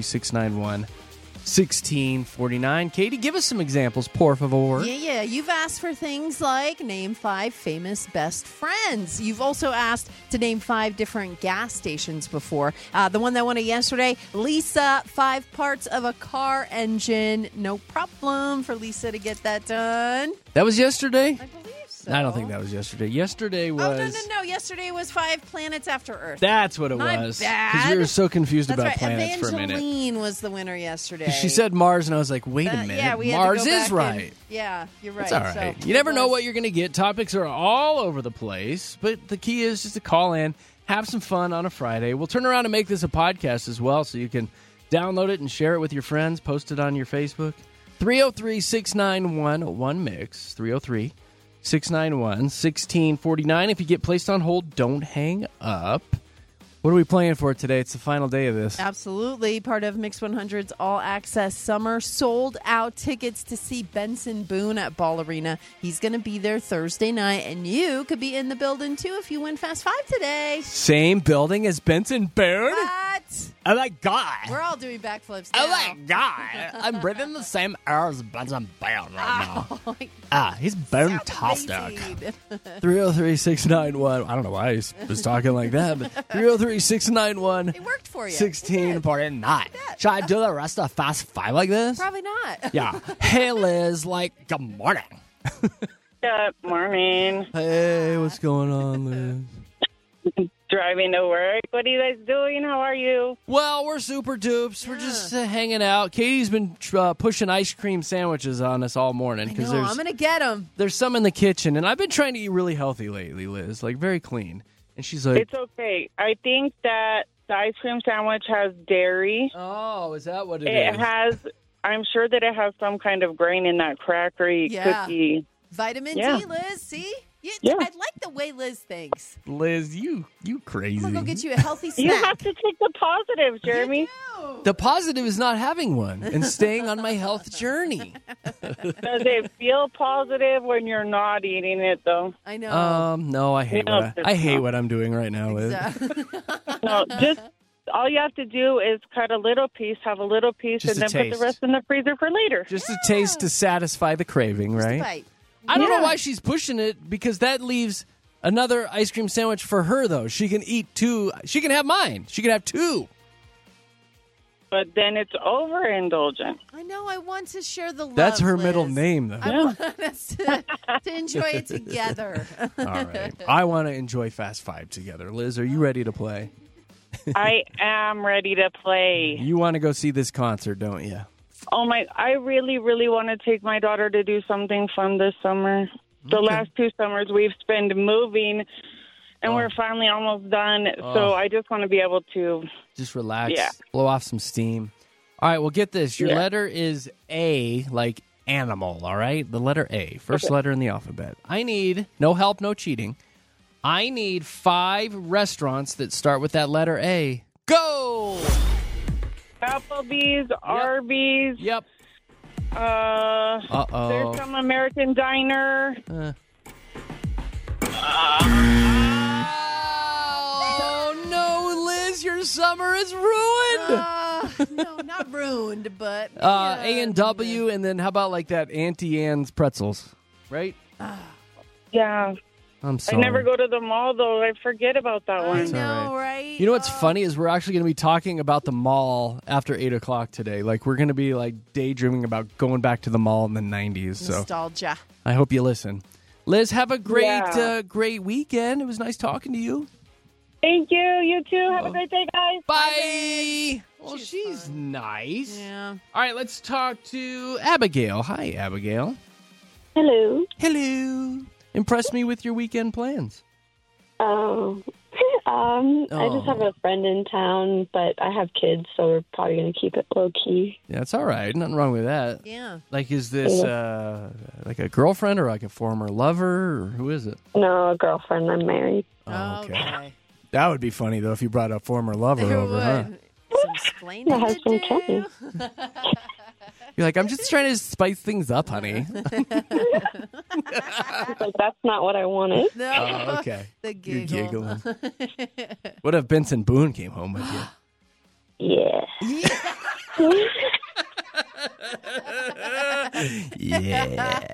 303-691-1649. Katie, give us some examples, por favor. Yeah. You've asked for things like name 5 famous best friends. You've also asked to name 5 different gas stations before. The one that won it yesterday, Lisa, 5 parts of a car engine. No problem for Lisa to get that done. That was yesterday? I believe so. I don't think that was yesterday. Yesterday was... Oh, no. Yesterday was 5 planets after Earth. That's what it My was. bad. we were so confused That's about right. planets for a minute. Evangeline was the winner yesterday. She said Mars, and I was like, wait a minute. Yeah, we had Mars to go is back right. and- yeah, you're right. It's all right. So You never it know was- what you're going to get. Topics are all over the place, but the key is just to call in, have some fun on a Friday. We'll turn around and make this a podcast as well, so you can download it and share it with your friends, post it on your Facebook. 303-691-1MIX. 303-691-1649. If you get placed on hold, don't hang up. What are we playing for today? It's the final day of this. Absolutely. Part of Mix 100's All Access Summer. Sold out tickets to see Benson Boone at Ball Arena. He's going to be there Thursday night, and you could be in the building too if you win Fast Five today. Same building as Benson Boone? What? Oh my God. We're all doing backflips now. Oh my God. I'm breathing the same air as Benson Bone right now. He's bone-tastic. 303-691. I don't know why he was talking like that, but 303-691. It worked for you. 1649. Should I do the rest of Fast Five like this? Probably not. Yeah. Hey, Liz. Good morning. Good morning. Hey, what's going on, Liz? Driving to work. What are you guys doing? How are you? Well, we're super dupes. We're just hanging out. Katie's been pushing ice cream sandwiches on us all morning. I know, I'm going to get them. There's some in the kitchen, and I've been trying to eat really healthy lately, Liz, very clean. And she's like... It's okay. I think that the ice cream sandwich has dairy. Oh, is that what it is? is? I'm sure that it has some kind of grain in that crackery cookie. Vitamin D, Liz, see? I like the way Liz thinks. Liz, you crazy. I'm going to go get you a healthy snack. You have to take the positive, Jeremy. The positive is not having one and staying on my health journey. Does it feel positive when you're not eating it, though? I know. No, I hate I hate what I'm doing right now, Liz. No, just all you have to do is cut a little piece, have a little piece, Just and then taste. put the rest in the freezer for later. Just a taste to satisfy the craving, right? Bite. I don't know why she's pushing it, because that leaves another ice cream sandwich for her, though. She can eat 2. She can have mine. She can have 2. But then it's overindulgent. I know. I want to share the love. That's her Liz. middle name, though. I want us to enjoy it together. All right. I want to enjoy Fast Five together. Liz, are you ready to play? I am ready to play. You want to go see this concert, don't you? Oh, I really, really want to take my daughter to do something fun this summer. The last 2 summers we've spent moving, and we're finally almost done. So I just want to be able to... Just relax. Yeah. Blow off some steam. All right, well, get this. Your letter is A, like animal, all right? The letter A, first letter in the alphabet. I need, no help, no cheating, I need 5 restaurants that start with that letter A. Go! Applebee's, Arby's. Yep. Uh-oh. There's some American Diner. Oh, no, Liz, your summer is ruined. No, not ruined, but... A&W, and then how about that Auntie Anne's pretzels, right? Yeah. I'm sorry. I never go to the mall, though. I forget about that one. I know, right? You know what's funny is we're actually going to be talking about the mall after 8 o'clock today. We're going to be daydreaming about going back to the mall in the 90s. So nostalgia. I hope you listen. Liz, have a great weekend. It was nice talking to you. Thank you. You too. Have a great day, guys. Bye. Well, she's nice. Yeah. All right, let's talk to Abigail. Hi, Abigail. Hello. Hello. Impress me with your weekend plans. I just have a friend in town, but I have kids, so we're probably going to keep it low key. Yeah, it's all right. Nothing wrong with that. Yeah. Is this a girlfriend or a former lover, or who is it? No, a girlfriend. I'm married. Oh, okay. That would be funny, though, if you brought a former lover over, huh? Some explaining My husband to told me. You're I'm just trying to spice things up, honey. That's not what I wanted. No. Oh, okay. The giggle. You're giggling. What if Benson Boone came home with you? Yeah.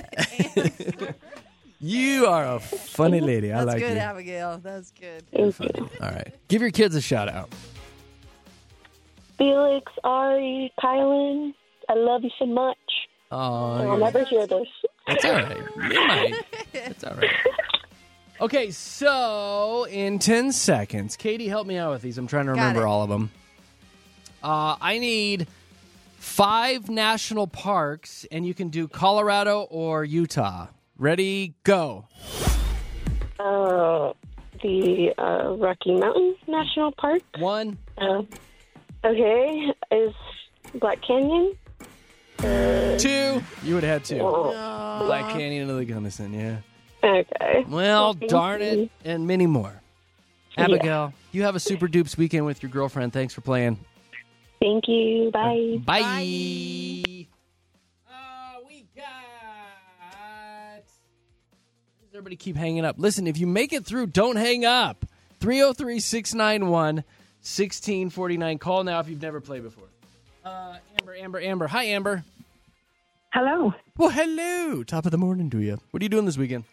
You are a funny lady. I like you. That's good, Abigail. That's good. All right. Give your kids a shout out. Felix, Ari, Kylan, I love you so much. Oh, I'll never hear this. That's all right. You might. That's all right. Okay, so in 10 seconds, Katie, help me out with these. I'm trying to remember all of them. I need 5 national parks, and you can do Colorado or Utah. Ready, go. The Rocky Mountain National Park. 1. Okay, is Black Canyon. 2. You would have had 2. Oh. Black Canyon and the Gunnison, yeah. Okay. Well, darn it, and many more. Abigail, you have a super dupes weekend with your girlfriend. Thanks for playing. Thank you. Bye. Bye. Bye. We got... Everybody keep hanging up. Listen, if you make it through, don't hang up. 303-691-6000. 1649. Call now if you've never played before. Amber. Hi, Amber. Hello. Well, hello. Top of the morning to you. What are you doing this weekend?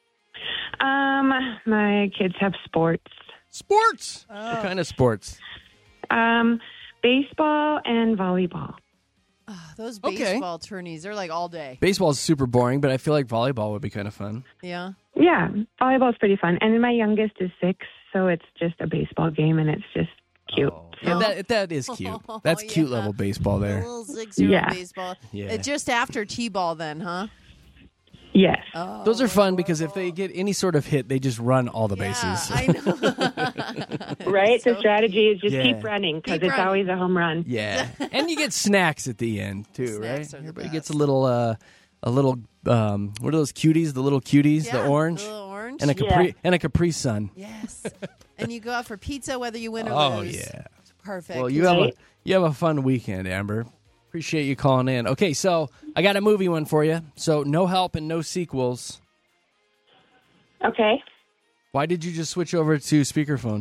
My kids have sports. Sports? What kind of sports? Baseball and volleyball. Those baseball tourneys, they're like all day. Baseball is super boring, but I feel like volleyball would be kind of fun. Yeah? Yeah, volleyball's pretty fun. And my youngest is 6, so it's just a baseball game, and it's just cute. Oh. Yeah, that is cute. That's cute level baseball there. A little 6-year-old baseball. Yeah. It's just after T-ball then, huh? Yes. Oh, those are fun because if they get any sort of hit, they just run all the bases. I know. Right? So the strategy is just keep running because it's always a home run. Yeah. And you get snacks at the end, too, Snacks right? are the Everybody best. gets a little, what are those cuties? The little cuties, the orange? The little orange. And a Capri Sun. Yes. And you go out for pizza whether you win or lose. Oh, yeah. It's perfect. Well, you have a fun weekend, Amber. Appreciate you calling in. Okay, so I got a movie one for you. So no help and no sequels. Okay. Why did you just switch over to speakerphone?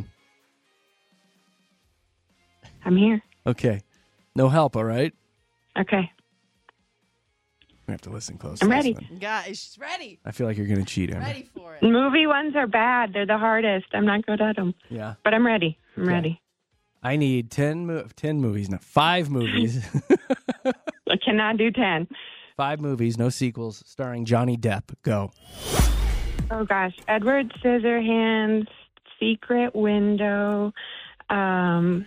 I'm here. Okay. No help, all right? Okay. We have to listen close. I'm to this ready. one. Guys, she's ready. I feel like you're going to cheat, Amber. Ready for it. Movie ones are bad. They're the hardest. I'm not good at them. Yeah. But I'm ready. I'm ready. I need 10 movies, no, 5 movies. I cannot do 10. 5 movies, no sequels, starring Johnny Depp. Go. Oh, gosh. Edward Scissorhands, Secret Window, the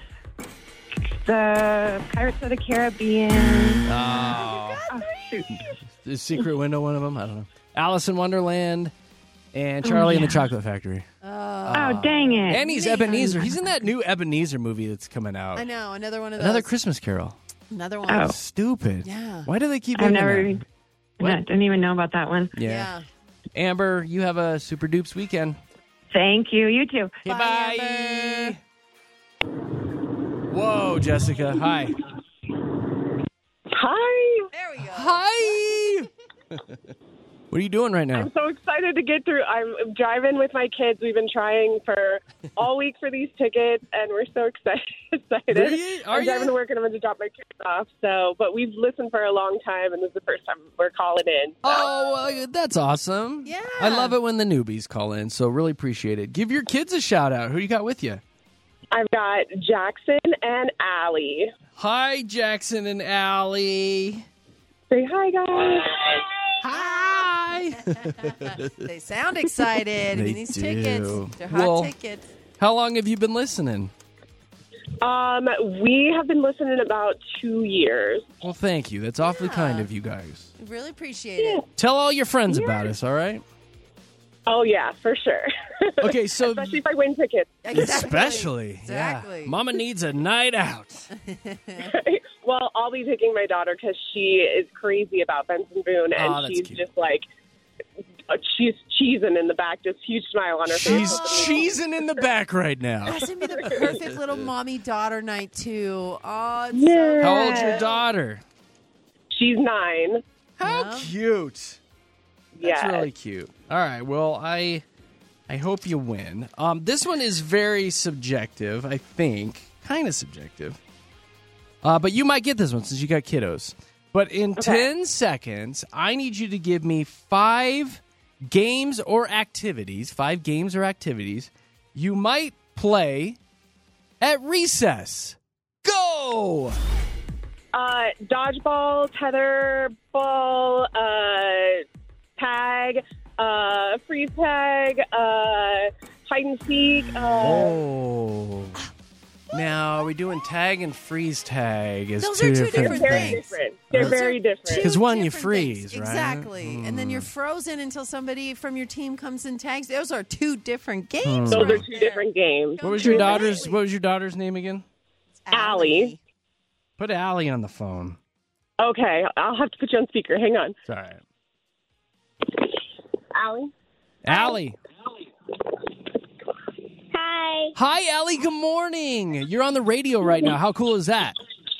Pirates of the Caribbean. Oh, shoot. Is Secret Window one of them? I don't know. Alice in Wonderland and Charlie and the Chocolate Factory. Oh, dang it. And he's Ebenezer. He's in that new Ebenezer movie that's coming out. I know. Another one of those. Another Christmas Carol. Another one. Oh. Stupid. Yeah. Why do they keep I've making never, that? I didn't even know about that one. Yeah. Amber, you have a super dupes weekend. Thank you. You too. Okay, Bye. Whoa, Jessica. Hi. Hi. There we go. Hi. What are you doing right now? I'm so excited to get through. I'm driving with my kids. We've been trying for all week for these tickets, and we're so excited. I'm driving to work, and I'm going to drop my kids off. But we've listened for a long time, and this is the first time we're calling in. So. Oh, well, that's awesome. Yeah. I love it when the newbies call in, so really appreciate it. Give your kids a shout out. Who you got with you? I've got Jackson and Allie. Hi, Jackson and Allie. Say hi, guys. Hi. They sound excited. They These do. tickets. They're hot Well, tickets. How long have you been listening? We have been listening about 2 years. Well, thank you. That's awfully kind of you guys. We really appreciate it. Tell all your friends about us, all right? Oh, yeah, for sure. Okay, so... Especially if I win tickets. Especially. Exactly. Yeah. Mama needs a night out. Well, I'll be taking my daughter because she is crazy about Benson Boone, and she's just like, she's cheesing in the back, just huge smile on her face. She's cheesing in the back right now. That's going to be the perfect little mommy-daughter night, too. Oh, it's Yeah. How old's your daughter? She's 9. How cute. That's Yeah. really cute. All right, well, I hope you win. This one is very subjective, I think. Kind of subjective. But you might get this one since you got kiddos. But in 10 seconds, I need you to give me 5 games or activities you might play at recess. Go! Dodgeball, tetherball, tag, freeze tag, hide and seek. Oh. Now, are we doing tag and freeze tag as Those two are two different different things? Different. They're very different. Because one, you different freeze, things. right? Exactly. And then you're frozen until somebody from your team comes and tags. Those are 2 different games. Those are right 2 there. different games. What was your daughter's name again? Allie. Put Allie on the phone. Okay, I'll have to put you on speaker. Hang on. It's all right. Allie? Allie. Hi. Hi, Allie. Good morning. You're on the radio right now. How cool is that?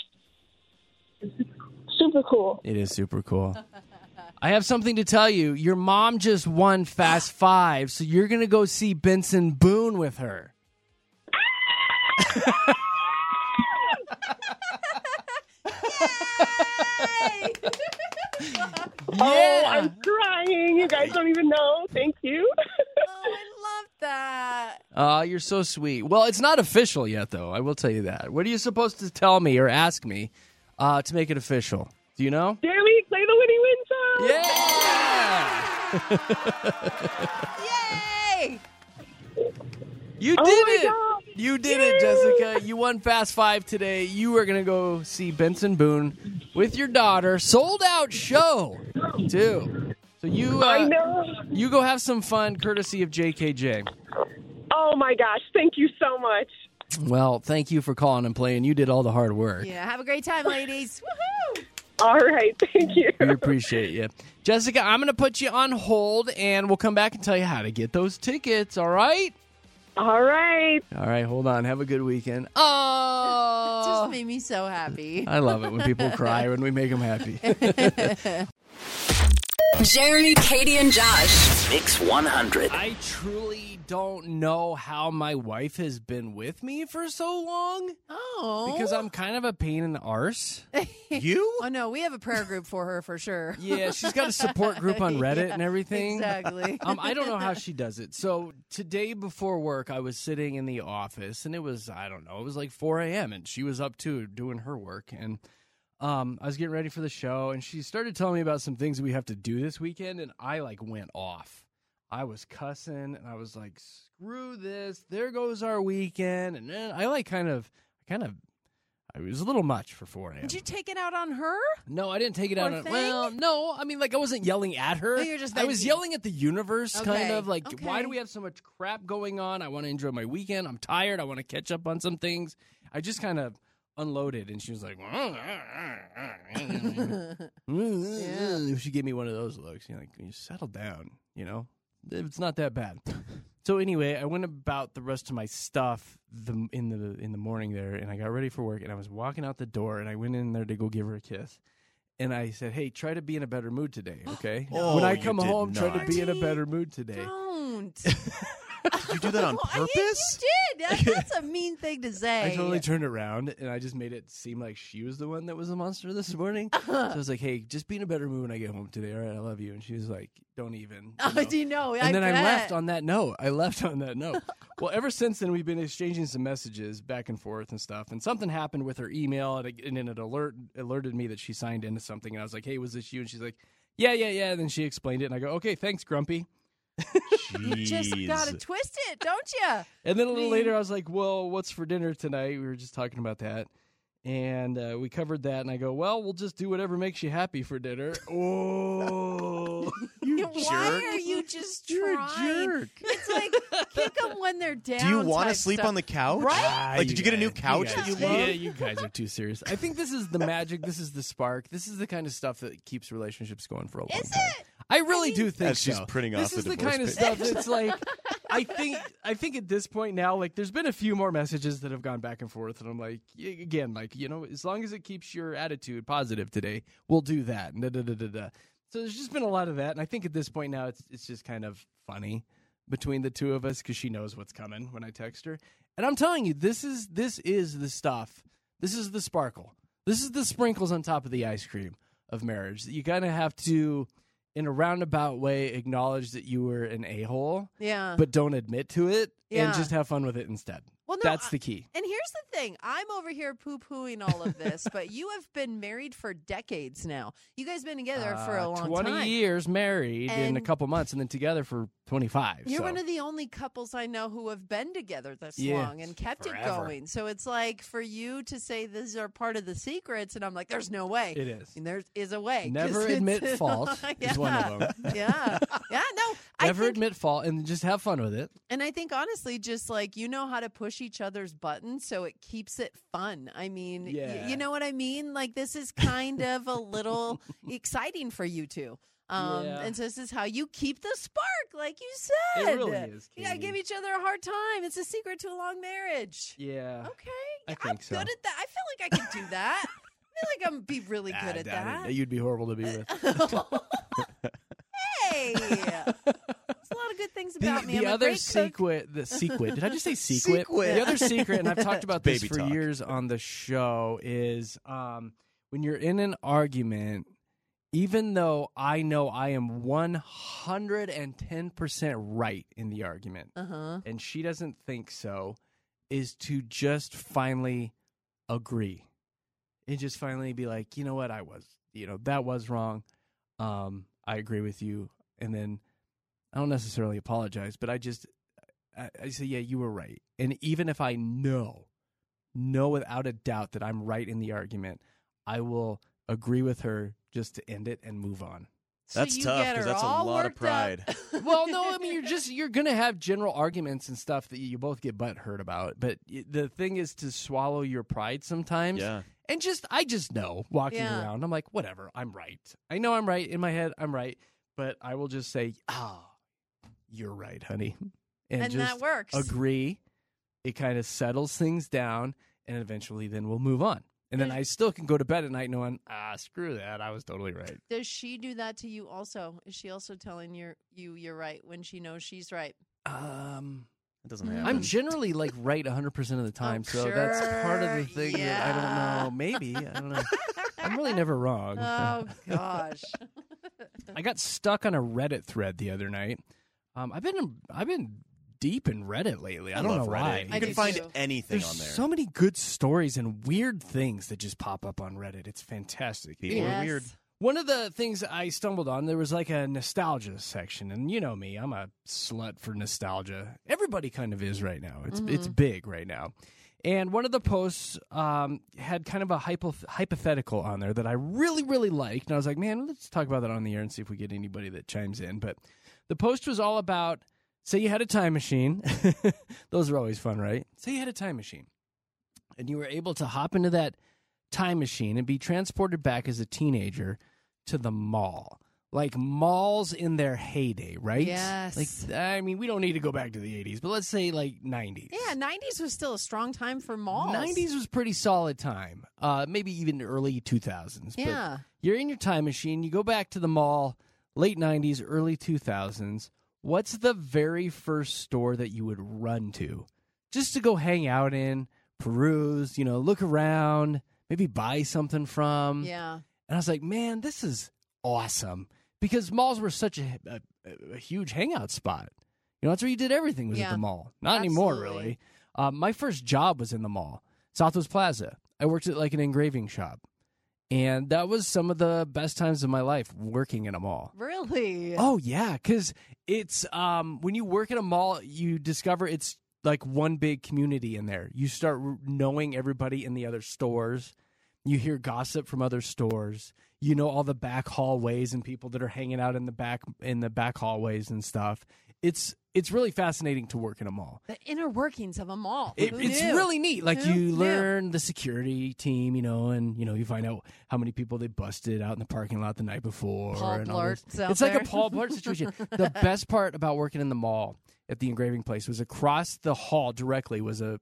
Super cool. It is super cool. I have something to tell you. Your mom just won Fast 5, so you're going to go see Benson Boone with her. Yay! Oh, I'm crying. You guys don't even know. Thank you. Oh, I love that. You're so sweet. Well, it's not official yet, though. I will tell you that. What are you supposed to tell me or ask me to make it official? Do you know? Jeremy, play the Winnie Win song. Yeah! Yay! You did it! God. You did it, Jessica. You won Fast Five today. You are going to go see Benson Boone with your daughter. Sold out show, too. So I know. You go have some fun, courtesy of JKJ. Oh, my gosh. Thank you so much. Well, thank you for calling and playing. You did all the hard work. Yeah, have a great time, ladies. Woohoo! All right. Thank you. We appreciate you. Jessica, I'm going to put you on hold, and we'll come back and tell you how to get those tickets, all right? All right. All right, hold on. Have a good weekend. Oh! It just made me so happy. I love it when people cry when we make them happy. Jeremy, Katie, and Josh. Mix 100. I truly don't know how my wife has been with me for so long. Oh. Because I'm kind of a pain in the arse. You? Oh, no, we have a prayer group for her for sure. Yeah, she's got a support group on Reddit and everything. Exactly. I don't know how she does it. So today before work, I was sitting in the office, and it was, I don't know, it was like 4 a.m., and she was up too doing her work, and I was getting ready for the show, and she started telling me about some things we have to do this weekend, and I, went off. I was cussing, and I was like, screw this, there goes our weekend, and then I it was a little much for 4 a.m. Did you take it out on her? No, I didn't take it out on her. Well, no, I mean, I wasn't yelling at her. Oh, you're just I was yelling at the universe, kind of, Okay. why do we have so much crap going on? I want to enjoy my weekend. I'm tired. I want to catch up on some things. I just kind of unloaded, and she was like, she gave me one of those looks. You're like, you settle down, It's not that bad. So anyway, I went about the rest of my stuff in the morning there, and I got ready for work, and I was walking out the door, and I went in there to go give her a kiss. And I said, hey, try to be in a better mood today, okay? When I come home, try to be in a better mood today. Don't. Did you do that on purpose? You did. That's a mean thing to say. I totally turned around, and I just made it seem like she was the one that was a monster this morning. So I was like, hey, just be in a better mood when I get home today. All right, I love you. And she was like, don't even. Do you know? And then I left on that note. Well, ever since then, we've been exchanging some messages back and forth and stuff. And something happened with her email, and then it alerted me that she signed into something. And I was like, hey, was this you? And she's like, yeah. And then she explained it, and I go, okay, thanks, Grumpy. You just gotta twist it, don't you? And then a little later, I was like, well, what's for dinner tonight? We were just talking about that. And we covered that, and I go, well, we'll just do whatever makes you happy for dinner. Oh, you jerk. Why are you just You're trying? a jerk. It's like, kick them when they're down. Do you want to type sleep stuff. on the couch? Right? Did you get a new couch that you love? Yeah, you guys are too serious. I think this is the magic. This is the spark. This is the kind of stuff that keeps relationships going for a long time. Is it? I really do think As she's printing this off is the the divorce kind of papers. stuff that's like, I think at this point now, there's been a few more messages that have gone back and forth, and I'm like, again, as long as it keeps your attitude positive today, we'll do that. So there's just been a lot of that, and I think at this point now, it's just kind of funny between the two of us because she knows what's coming when I text her, and I'm telling you, this is the stuff. This is the sparkle. This is the sprinkles on top of the ice cream of marriage. You kind of have to, in a roundabout way, acknowledge that you were an a-hole, but don't admit to it, and just have fun with it instead. Well, no, that's the key. And here's the thing. I'm over here poo-pooing all of this, but you have been married for decades now. You guys been together for a long 20 time. 20 years married in a couple months, and then together for 25. You're one of the only couples I know who have been together this long and kept it going. So it's like for you to say these are part of the secrets, and I'm like, there's no way. It is. And there is a way. Never admit fault is one of them. Yeah. No. Never admit fault and just have fun with it. And I think, honestly, just you know how to push each other's buttons so it keeps it fun. I mean, you know what I mean? This is kind of a little exciting for you two. And so this is how you keep the spark, like you said. It really is, You gotta give each other a hard time. It's a secret to a long marriage. Yeah. Okay. I think so. I'm good at that. I feel like I could do that. I feel like I'm be really good at that. You'd be horrible to be with. Hey! There's a lot of good things about me. The I'm other a great cook. the secret. Did I just say secret? The other secret, and I've talked about this for years on the show, is when you're in an argument, even though I know I am 110% right in the argument, and she doesn't think so, is to just finally agree. And just finally be like, you know what, that was wrong. I agree with you. And then I don't necessarily apologize, but I say, yeah, you were right. And even if I know without a doubt that I'm right in the argument, I will agree with her just to end it and move on. That's tough because that's a lot of pride. Well, no, I mean, you're going to have general arguments and stuff that you both get butt hurt about. But the thing is to swallow your pride sometimes. Yeah. And I just know walking around, I'm like, whatever, I'm right. I know I'm right. In my head, I'm right. But I will just say, you're right, honey. And just that works. Agree. It kind of settles things down. And eventually then we'll move on. And then I still can go to bed at night knowing, screw that, I was totally right. Does she do that to you also? Is she also telling you're right when she knows she's right? It doesn't happen. I'm generally right 100% of the time, so that's part of the thing that I don't know. Maybe. I don't know. I'm really never wrong. Oh, gosh. I got stuck on a Reddit thread the other night. I've been deep in Reddit lately. I don't know why. You can find anything There's on there. So many good stories and weird things that just pop up on Reddit. It's fantastic. People are weird. One of the things I stumbled on, there was a nostalgia section. And you know me, I'm a slut for nostalgia. Everybody kind of is right now. It's big right now. And one of the posts had kind of a hypothetical on there that I really, really liked. And I was like, man, let's talk about that on the air and see if we get anybody that chimes in. But the post was all about, say you had a time machine. Those are always fun, right? Say you had a time machine. And you were able to hop into that time machine and be transported back as a teenager to the mall. Like malls in their heyday, right? Yes. We don't need to go back to the 80s, but let's say 90s. Yeah, 90s was still a strong time for malls. 90s was pretty solid time. Maybe even early 2000s. Yeah. But you're in your time machine, you go back to the mall, late 90s, early 2000s. What's the very first store that you would run to? Just to go hang out in, peruse, look around, maybe buy something from. Yeah. And I was like, man, this is awesome. Because malls were such a huge hangout spot. That's where you did everything was at the mall. Not anymore, really. My first job was in the mall, Southwest Plaza. I worked at an engraving shop. And that was some of the best times of my life, working in a mall. Really? Oh, yeah, because it's when you work in a mall, you discover it's like one big community in there. You start knowing everybody in the other stores. You hear gossip from other stores. You know all the back hallways and people that are hanging out in the back hallways and stuff. It's really fascinating to work in a mall. The inner workings of a mall. It's really neat. You learn the security team, and you find out how many people they busted out in the parking lot the night before. Paul Blart. It's like a Paul Blart situation. The best part about working in the mall at the engraving place was across the hall directly was a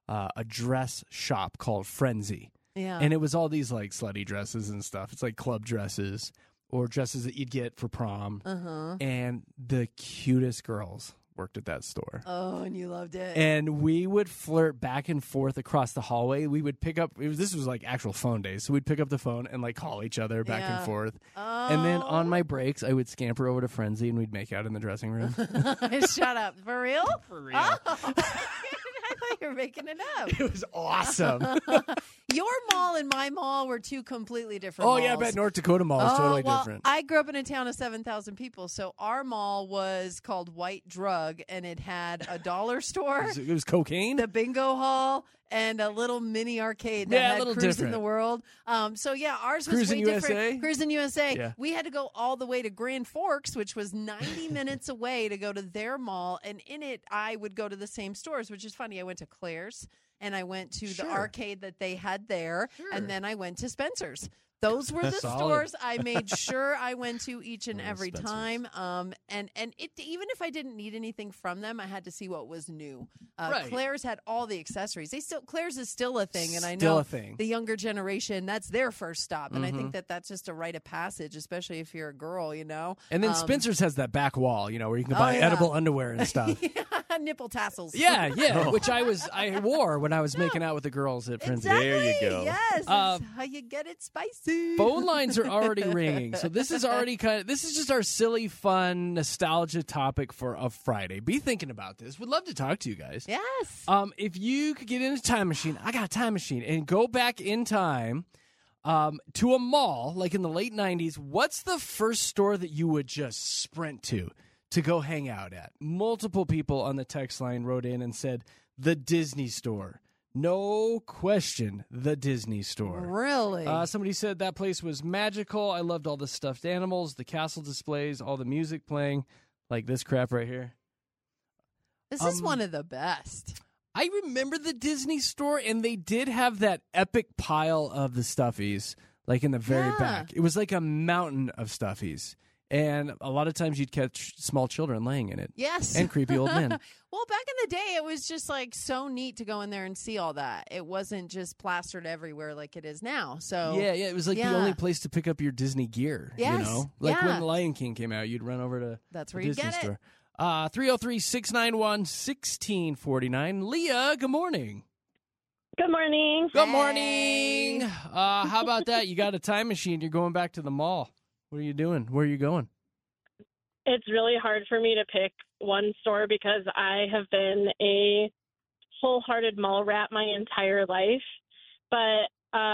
dress shop called Frenzy. Yeah. And it was all these slutty dresses and stuff. It's like club dresses or dresses that you'd get for prom. And the cutest girls worked at that store. Oh, and you loved it. And we would flirt back and forth across the hallway. We would pick up, this was actual phone days. So we'd pick up the phone and call each other back and forth. Oh. And then on my breaks, I would scamper over to Frenzy and we'd make out in the dressing room. Shut up. For real? For real. Oh. I thought you were making it up. It was awesome. Your mall and my mall were two completely different malls. Yeah, I bet North Dakota Mall is totally different. I grew up in a town of 7,000 people, so our mall was called White Drug, and it had a dollar store. It was cocaine? The bingo hall, and a little mini arcade that had Cruise in the World. Ours was Cruisin' way USA? different. Cruisin' USA. Yeah. We had to go all the way to Grand Forks, which was 90 minutes away to go to their mall, and in it, I would go to the same stores, which is funny. I went to Claire's, and I went to the arcade that they had there, and then I went to Spencer's. Those were the stores I made sure I went to each and every time. And even if I didn't need anything from them, I had to see what was new. Right. Claire's had all the accessories. Claire's is still a thing, and I Still know a thing. the younger generation, that's their first stop. And I think that's just a rite of passage, especially if you're a girl, you know. And then Spencer's has that back wall, you know, where you can buy edible underwear and stuff. Nipple tassels. Yeah, which I wore when I was making out with the girls at Friends. Exactly. There you go. Yes, that's how you get it spicy. Phone lines are already ringing, so this is just our silly, fun, nostalgia topic for a Friday. Be thinking about this. We'd love to talk to you guys. Yes. If you could get in a time machine, I got a time machine, and go back in time to a mall, like in the late 90s, what's the first store that you would just sprint to go hang out at? Multiple people on the text line wrote in and said, the Disney store. No question, the Disney store. Really? Somebody said that place was magical. I loved all the stuffed animals, the castle displays, all the music playing, like this crap right here. This is one of the best. I remember the Disney store, and they did have that epic pile of the stuffies, like in the very back. It was like a mountain of stuffies. And a lot of times you'd catch small children laying in it. Yes. And creepy old men. Well, back in the day, it was just like so neat to go in there and see all that. It wasn't just plastered everywhere like it is now. So yeah, it was like the only place to pick up your Disney gear. Yes. You know? Like when Lion King came out, you'd run over to That's where the you Disney get store. 303-691-1649. Leah, good morning. Good morning. Good morning. How about that? You got a time machine. You're going back to the mall. What are you doing? Where are you going? It's really hard for me to pick one store because I have been a wholehearted mall rat my entire life. But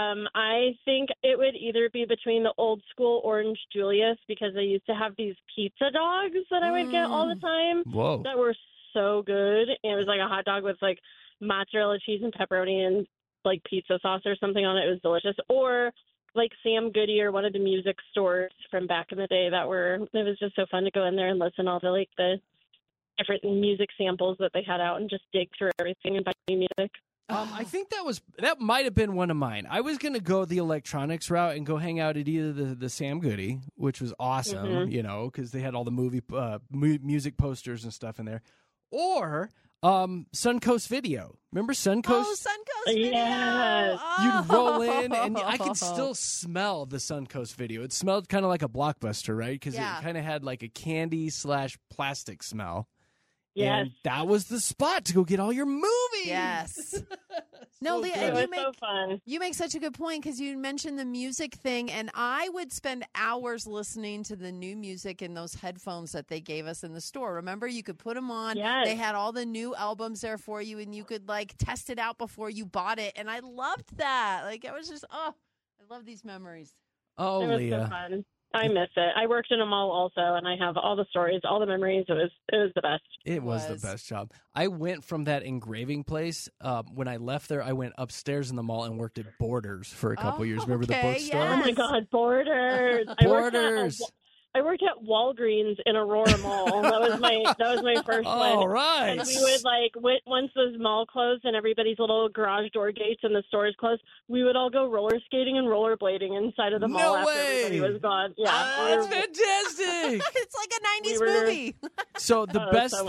I think it would either be between the old school Orange Julius, because they used to have these pizza dogs that I would get all the time. Whoa. That were so good. And it was like a hot dog with like mozzarella cheese and pepperoni and like pizza sauce or something on it. It was delicious. Or like Sam Goody or one of the music stores from back in the day it was just so fun to go in there and listen to all the different music samples that they had out and just dig through everything and buy new music. I think that might have been one of mine. I was going to go the electronics route and go hang out at either the Sam Goody, which was awesome, you know, because they had all the music posters and stuff in there, or Suncoast Video. Remember Suncoast? Oh, Suncoast Video. Yes. You'd roll in, and I could still smell the Suncoast Video. It smelled kind of like a Blockbuster, right? Because it kind of had like a candy/plastic smell. Yes. And that was the spot to go get all your movies. Yes. No, Leah, it was so fun. You make such a good point because you mentioned the music thing, and I would spend hours listening to the new music in those headphones that they gave us in the store. Remember, you could put them on. Yes. They had all the new albums there for you, and you could like test it out before you bought it. And I loved that. Like it was just, I love these memories. Oh, it was Leah. so fun. I miss it. I worked in a mall also, and I have all the stories, all the memories. It was the best. It was the best job. I went from that engraving place. When I left there, I went upstairs in the mall and worked at Borders for a couple years. Remember the bookstore? Oh my God, Borders! Borders. I worked at Walgreens in Aurora Mall. That was my first one. All right. And we would once those mall closed and everybody's little garage door gates and the stores closed, we would all go roller skating and rollerblading inside of the mall after everybody was gone. Yeah, that's fantastic. It's like a 90s movie. So the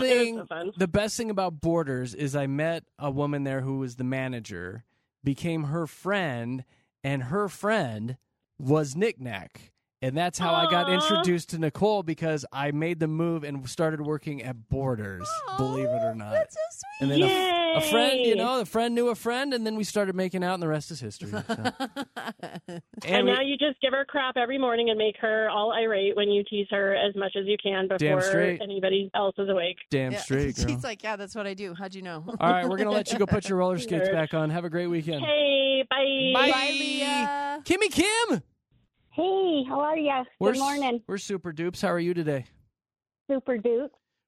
the best thing about Borders is I met a woman there who was the manager, became her friend, and her friend was Knick Knack. And that's how I got introduced to Nicole, because I made the move and started working at Borders, believe it or not. That's so sweet. And then a friend, a friend knew a friend, and then we started making out, and the rest is history. So. and now you just give her crap every morning and make her all irate when you tease her as much as you can before anybody else is awake. Damn straight, girl. She's like, yeah, that's what I do. How'd you know? All right, we're going to let you go put your roller skates back on. Have a great weekend. Hey, bye. Bye, Leah. Kimmy Kim. Hey, how are you? Good morning. We're super dupes. How are you today? Super dupe.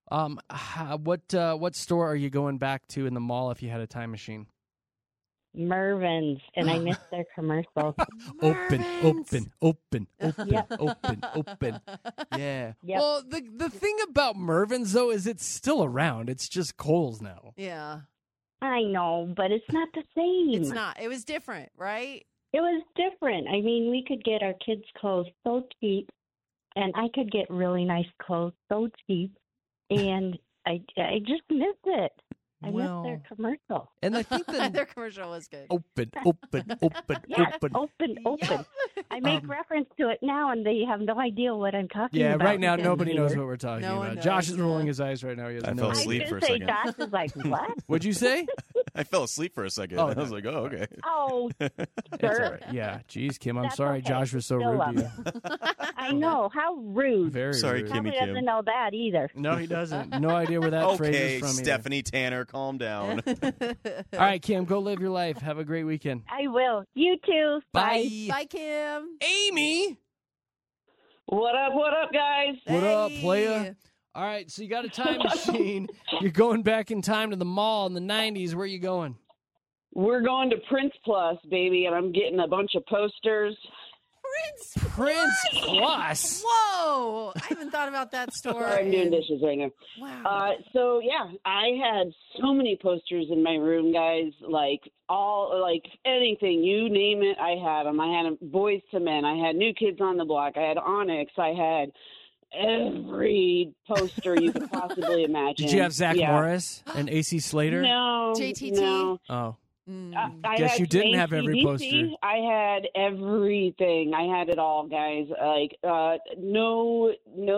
What store are you going back to in the mall if you had a time machine? Mervyn's, and I missed their commercials. Open. Yep. Open. Yeah. Yep. Well, the thing about Mervyn's, though, is it's still around. It's just Kohl's now. Yeah. I know, but it's not the same. It's not. It was different, right? It was different. I mean, we could get our kids' clothes so cheap, and I could get really nice clothes so cheap, and I just miss it. I miss their commercial. And I think that their commercial was good. Open. Yes, open. I make reference to it now, and they have no idea what I'm talking about. Yeah, right now nobody knows what we're talking No one about. knows, Josh is rolling his eyes right now. He has I no fell idea. asleep for a say second. Josh is like, what? What'd you say? I fell asleep for a second. Oh, I was like, oh, okay. Oh, It's sure. all right. Yeah, geez, Kim, I'm That's sorry okay. Josh was so Still rude love to you. I know. How rude. Very Sorry, rude. Probably Kimmy Kim. doesn't know that either. No, he doesn't. No idea where that phrase Okay, is from either. Stephanie Tanner, calm down. All right, Kim, go live your life. Have a great weekend. I will. You too. Bye. Bye, Kim. Amy. What up, guys? What up, playa? All right, so you got a time machine. You're going back in time to the mall in the 90s. Where are you going? We're going to Prince Plus, baby, and I'm getting a bunch of posters. Prince Plus? Whoa! I haven't thought about that store. I'm doing dishes right now. Wow. So yeah, I had so many posters in my room, guys. Like anything, you name it, I had them. I had Boys to Men. I had New Kids on the Block. I had Onyx. I had every poster you could possibly imagine. Did you have Zach Morris and AC Slater? No. JTT? No. Oh. I Guess had you didn't have every AC/DC. poster. I had everything. I had it all, guys. Like no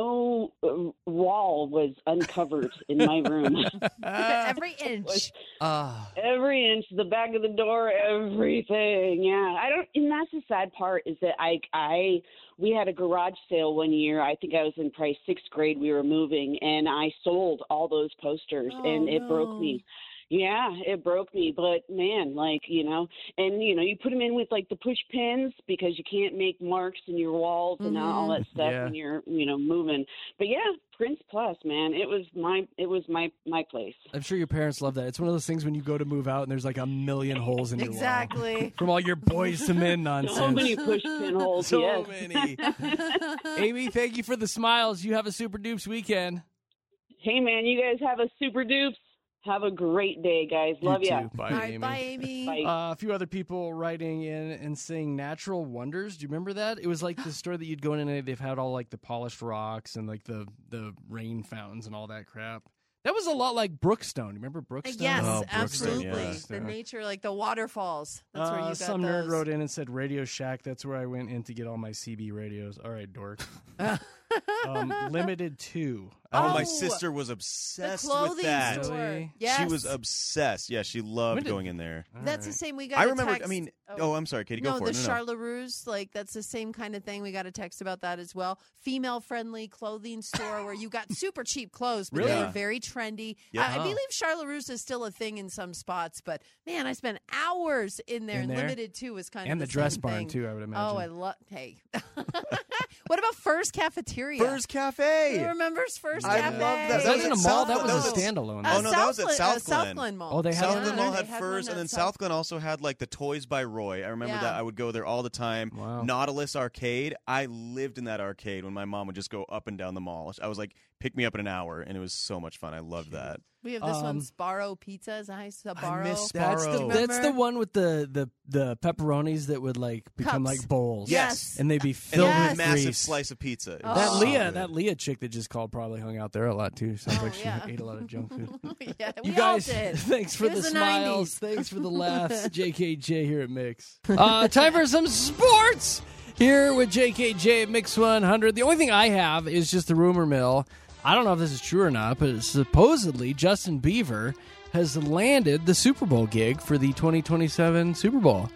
wall was uncovered in my room. Every inch. Every inch, the back of the door, everything. Yeah, and that's the sad part is that we had a garage sale one year. I think I was in probably 6th grade. We were moving, and I sold all those posters, and it broke me. Yeah, it broke me. But, man, you put them in with, the push pins because you can't make marks in your walls and all that stuff when you're, moving. But, yeah, Prince Plus, man, it was my place. I'm sure your parents love that. It's one of those things when you go to move out and there's a million holes in your wall. Exactly. From all your Boys to Men nonsense. So many push pin holes, So yes. many. Amy, thank you for the smiles. You have a super dupes weekend. Hey, man, you guys have a super dupes. Have a great day, guys. Love you ya. too. Bye, All right, Amy. bye, Amy. Bye. A few other people writing in and saying Natural Wonders. Do you remember that? It was like the store that you'd go in and they've had all the polished rocks and the rain fountains and all that crap. That was a lot like Brookstone. Remember Brookstone? Yes, Oh, Brookstone, absolutely. yes. The nature, the waterfalls. That's where you got some those. nerd wrote in and said Radio Shack. That's where I went in to get all my CB radios. All right, dork. Limited 2. Oh, my sister was obsessed with that. Really? Yes. She was obsessed. Yeah, she loved going in there. That's the same. We got. I a remember. text- I mean, I'm sorry, Katie. Go No, for the it. Charleroux, that's the same kind of thing. We got a text about that as well. Female-friendly clothing store where you got super cheap clothes, but Really? they were very trendy. Yeah. I believe Charleroux is still a thing in some spots, but man, I spent hours in there. In and there? Limited 2 was kind And of the dress same barn, thing. too, I would imagine. Oh, I love. Hey, what about Fur's Cafeteria? Fur's Cafe. Who remembers Fur's I Cafe? love that. Was that in a mall? That was a Southland. standalone. Oh, no, that was at South Glen. South Glen Mall. Oh, they had South one Glen there? Mall They had had Fur's, one and at then South- South Glen also had the Toys by Roy. I remember Yeah. that. I would go there all the time. Wow. Nautilus Arcade. I lived in that arcade when my mom would just go up and down the mall. I was like, pick me up in an hour, and it was so much fun. I loved that. We have this one, Sbarro Pizza. Is that Sbarro? miss That's Sbarro. that's the one with the pepperonis that would become Cups. like bowls. Yes. And they'd be filled Yes. with Massive grease. slice of pizza. It was That so Leah, good. that Leah chick that just called probably hung out there a lot too. Sounds Oh, like she yeah. ate a lot of junk food. Yeah, You we guys, all did. thanks for It the was the smiles. 90s. Thanks for the laughs. JKJ here at Mix. Time for some sports here with JKJ at Mix 100. The only thing I have is just the rumor mill. I don't know if this is true or not, but supposedly Justin Bieber has landed the Super Bowl gig for the 2027 Super Bowl.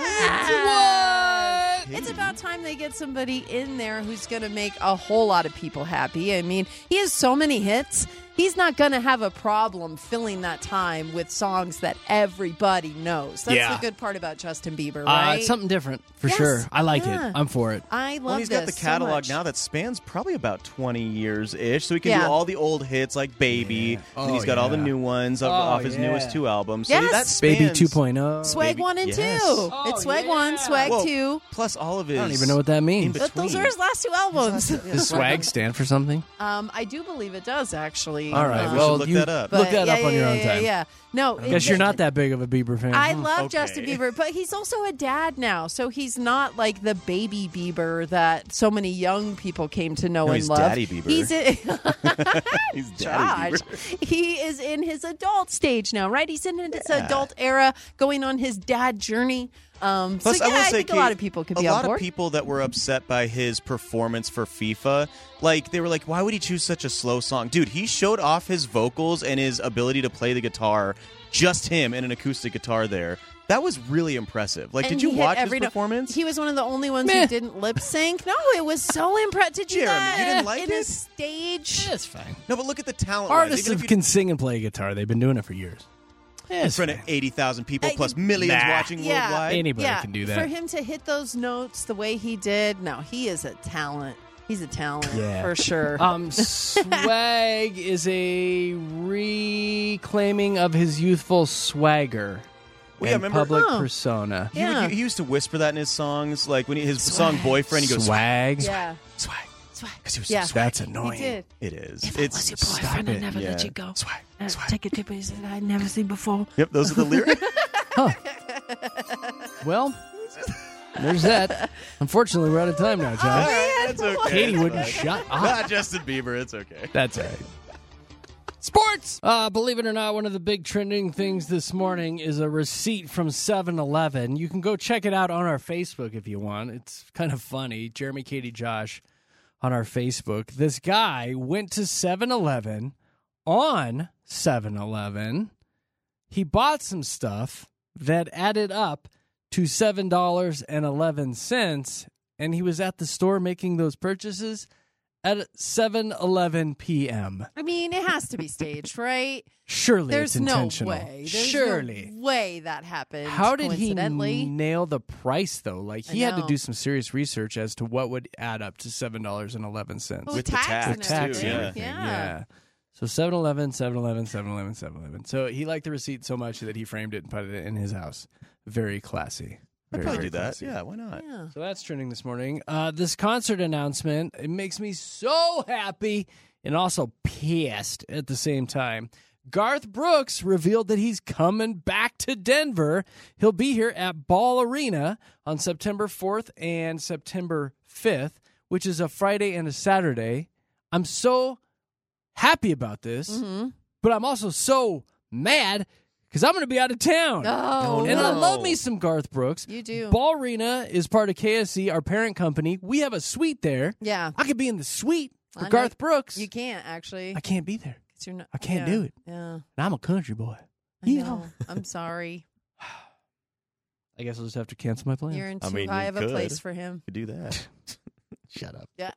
What? It's about time they get somebody in there who's going to make a whole lot of people happy. I mean, he has so many hits. He's not going to have a problem filling that time with songs that everybody knows. That's Yeah. the good part about Justin Bieber, right? It's something different for Yes. sure. I like Yeah. it. I'm for it. I love Well, he's got the this so catalog much. now that spans probably about 20 years-ish, so he can Yeah. do all the old hits like Baby, and he's Oh, got all the yeah. new ones Oh, off his yeah. newest 2 albums. Yes. So that spans... Baby 2.0. Swag Baby- 1 and yes. 2. Oh, It's Swag yeah. 1, Swag Well, 2. Plus all of his... I don't even know what that means. in But those between. are his last 2 albums. Does swag stand for something? I do believe it does, actually. actually. All right, we should look that up. Look that up on your own time. Yeah. No, I guess you're not that big of a Bieber fan. I love Justin Bieber, but he's also a dad now, so he's not like the baby Bieber that so many young people came to know and he's love. Daddy Bieber. He's He's Josh. Daddy Bieber. He is in his adult stage now, right? He's in his adult era, going on his dad journey. Plus, so yeah, I will say, think a lot of people could be a on lot board. of people that were upset by his performance for FIFA, like they were like, "Why would he choose such a slow song, dude?" He showed off his vocals and his ability to play the guitar, just him and an acoustic guitar there. That was really impressive. Like, And did you he hit watch his every note. performance? He was one of the only ones who didn't lip sync. No, it was so impressive. Did you Jeremy, not? you didn't like in it? a stage? It's fine. No, but look at the talent. Artists can sing and play guitar. They've been doing it for years. in front of 80,000 people plus millions watching worldwide. Anybody can do that. For him to hit those notes the way he did, no, he is a talent. He's a talent for sure. Swag is a reclaiming of his youthful swagger Well, yeah, and remember- public Oh. persona. He used to whisper that in his songs, like when his song "Boyfriend." He goes Swag. Yeah. Swag. Swag. Because he was Yeah. so swaggy. That's annoying. He did. It is. If It's I was your boyfriend, I'd never let you go. Swag. Take it to places I'd never seen before. Yep, those are the lyrics. Well, there's that. Unfortunately, we're out of time now, Josh. All right, that's okay. Katie That's wouldn't fine. shut up. Not Justin Bieber. It's okay. That's all right. Sports! Believe it or not, one of the big trending things this morning is a receipt from 7-Eleven. You can go check it out on our Facebook if you want. It's kind of funny. Jeremy, Katie, Josh on our Facebook. This guy went to 7-Eleven on 7-Eleven. He bought some stuff that added up to $7.11, and he was at the store making those purchases at 7:11 p.m. I mean, it has to be staged, right? Surely There's it's intentional. no way. There's Surely. no way that happened. How did he coincidentally. nail the price, though? Like, he I had to know. do some serious research as to what would add up to $7.11. Well, with tax and With tax everything. and everything, Yeah. yeah. So 7-Eleven, 7-Eleven, 7-Eleven, 7-Eleven. So he liked the receipt so much that he framed it and put it in his house. Very classy. I'd Very, probably very do that. classy. Yeah, why not? Yeah. So that's trending this morning. This concert announcement, it makes me so happy and also pissed at the same time. Garth Brooks revealed that he's coming back to Denver. He'll be here at Ball Arena on September 4th and September 5th, which is a Friday and a Saturday. I'm so happy about this, but I'm also so mad because I'm going to be out of town. Oh, And I no. love me some Garth Brooks. You do. Ball Arena is part of KSC, our parent company. We have a suite there. Yeah. I could be in the suite I for know. Garth Brooks. You can't, actually. I can't be there. 'Cause you're not, I can't yeah. do it. Yeah. And I'm a country boy. I know. I'm sorry. I guess I'll just have to cancel my plans. You're in I too mean, high you of a could. place for him. Could do that. Shut up. Yeah.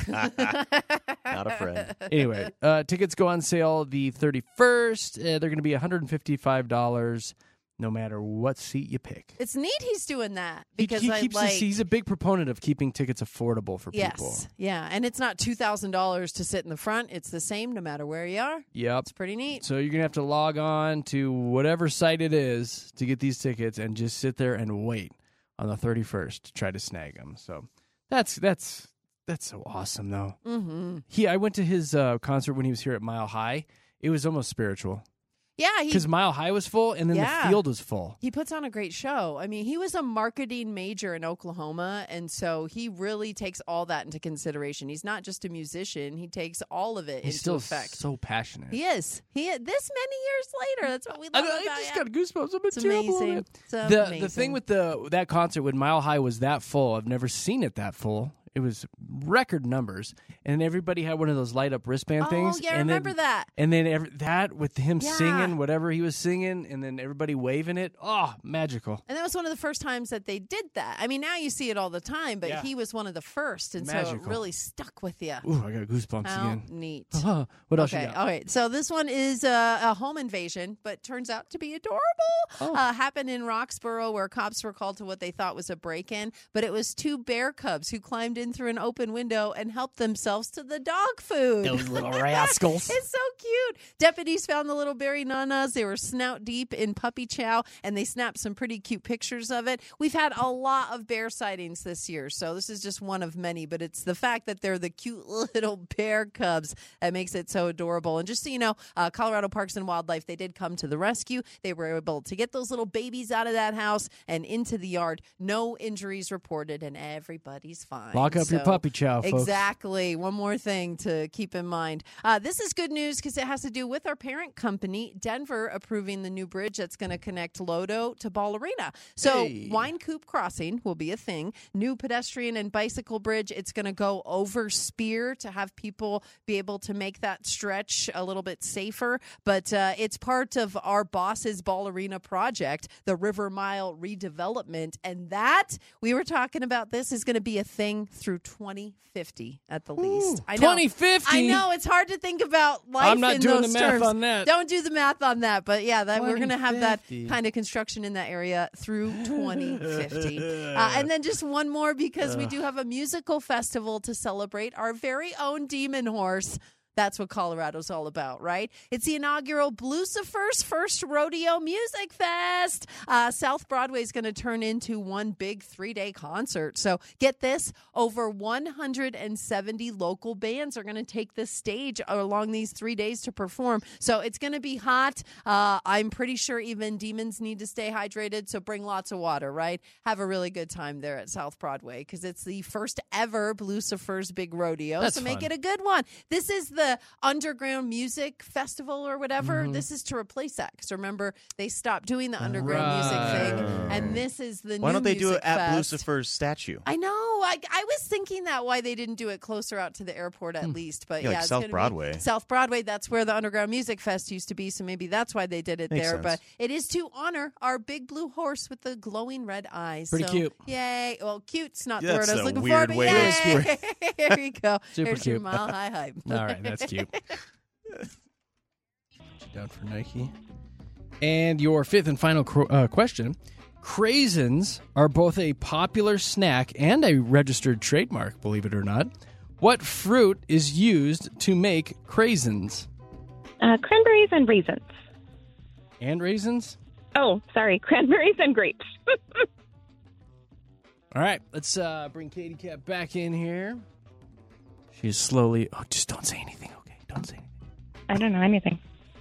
Not a friend. Anyway, tickets go on sale the 31st. They're going to be $155 no matter what seat you pick. It's neat he's doing that He because keeps I like. he's a big proponent of keeping tickets affordable for yes. people. Yeah. And it's not $2,000 to sit in the front. It's the same no matter where you are. Yep. It's pretty neat. So you're going to have to log on to whatever site it is to get these tickets and just sit there and wait on the 31st to try to snag them. So that's so awesome, though. Mm-hmm. I went to his concert when he was here at Mile High. It was almost spiritual Yeah. because Mile High was full and then Yeah. the field was full. He puts on a great show. I mean, he was a marketing major in Oklahoma, and so he really takes all that into consideration. He's not just a musician; he takes all of it He's into still effect. so passionate. He is. This many years later, that's what we love I about just him. got goosebumps. I'm It's amazing. It's The amazing. thing with that concert when Mile High was that full, I've never seen it that full. It was record numbers, and everybody had one of those light up wristband things. yeah, I and remember that. And then that with him Yeah. singing whatever he was singing, and then everybody waving it. Oh, magical! And that was one of the first times that they did that. I mean, now you see it all the time, but Yeah. he was one of the first, and so it Magical. really stuck with you. Ooh, I got goosebumps How again. neat. What else Okay, you got? all right. So this one is a home invasion, but turns out to be adorable. Happened in Roxborough, where cops were called to what they thought was a break-in, but it was two bear cubs who climbed in through an open window and helped themselves to the dog food. Those little rascals. It's so cute. Deputies found the little berry nanas. They were snout deep in puppy chow, and they snapped some pretty cute pictures of it. We've had a lot of bear sightings this year, so this is just one of many, but it's the fact that they're the cute little bear cubs that makes it so adorable. And just so you know, Colorado Parks and Wildlife, they did come to the rescue. They were able to get those little babies out of that house and into the yard. No injuries reported, and everybody's fine. Lock up your puppy chow, folks. Exactly. One more thing to keep in mind. This is good news because it has to do with our parent company, Denver, approving the new bridge that's going to connect Lodo to Ball Arena. So Wine Coop Crossing will be a thing. New pedestrian and bicycle bridge. It's going to go over Spear to have people be able to make that stretch a little bit safer. But it's part of our boss's Ball Arena project, the River Mile redevelopment. And that, we were talking about this, is going to be a thing through 2050 at the least. I know. 2050? I know. It's hard to think about life I'm not in doing those the math terms. on that. Don't do the math on that. But yeah, we're going to have that kind of construction in that area through 2050. And then just one more, because we do have a musical festival to celebrate our very own demon horse. That's what Colorado's all about, right? It's the inaugural Blucifer's First Rodeo Music Fest. South Broadway is going to turn into one big 3-day concert. So get this, over 170 local bands are going to take the stage along these 3 days to perform. So it's going to be hot. I'm pretty sure even demons need to stay hydrated, so bring lots of water, right? Have a really good time there at South Broadway because it's the first ever Blucifer's Big Rodeo. That's so make fun. it a good one. This is the Underground Music Festival or whatever. This is to replace that because remember they stopped doing the underground music thing, and this is the new. Why don't they do it at fest. Lucifer's statue? I know. I was thinking that why they didn't do it closer out to the airport at least, but Like it's South gonna be Broadway. South Broadway. That's where the Underground Music Fest used to be, so maybe that's why they did it Makes there. sense. But it is to honor our big blue horse with the glowing red eyes. Pretty So, cute. Yay! Well, cute's not Yeah, the word I that's was a looking weird for. But way to yay! explain. There you go. Super There's your cute. mile high hype. All right, that's cute. Down for Nike. And your fifth and final question. Craisins are both a popular snack and a registered trademark, believe it or not. What fruit is used to make craisins? Cranberries and raisins. And raisins? Oh, sorry. Cranberries and grapes. All right, let's bring Katie Cat back in here. She's slowly... Oh, just don't say anything, okay? Don't say anything. I don't know anything.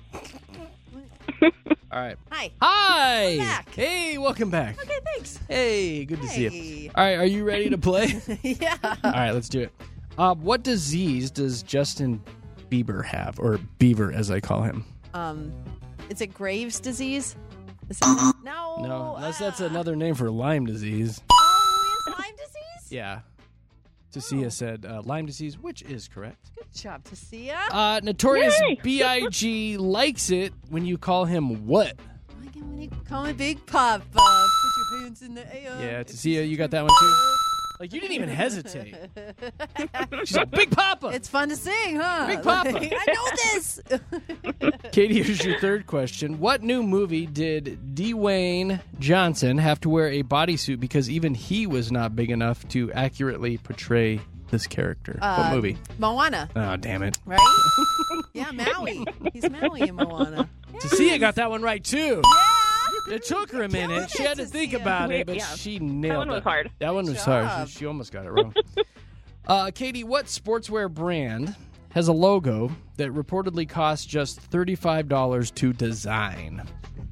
All right. Hi. Hi. Welcome back. Hey, welcome back. Okay, thanks. Hey, good to see you. Hey. All right, are you ready to play? Yeah. All right, let's do it. What disease does Justin Bieber have, or Beaver as I call him? Is it Graves' disease? No. No, that's another name for Lyme disease. Oh, he has Lyme disease? Yeah. Tasia said Lyme disease, which is correct. Good job, Tasia. Notorious B.I.G. likes it when you call him what? I like it when you call me Big Papa. Put your hands in the air. Yeah, Tasia, you got that one too? Like, you didn't even hesitate. She's like, Big Papa! It's fun to sing, huh? Big Papa. I know this. Katie, here's your third question. What new movie did Dwayne Johnson have to wear a bodysuit because even he was not big enough to accurately portray this character? What movie? Moana. Oh, damn it. Right? Yeah, Maui. He's Maui in Moana. Tasia got that one right, too. Yeah. It took her a minute. She had to think about it, but she nailed it. That one was hard. That one was hard. She almost got it wrong. Katie, what sportswear brand has a logo that reportedly costs just $35 to design?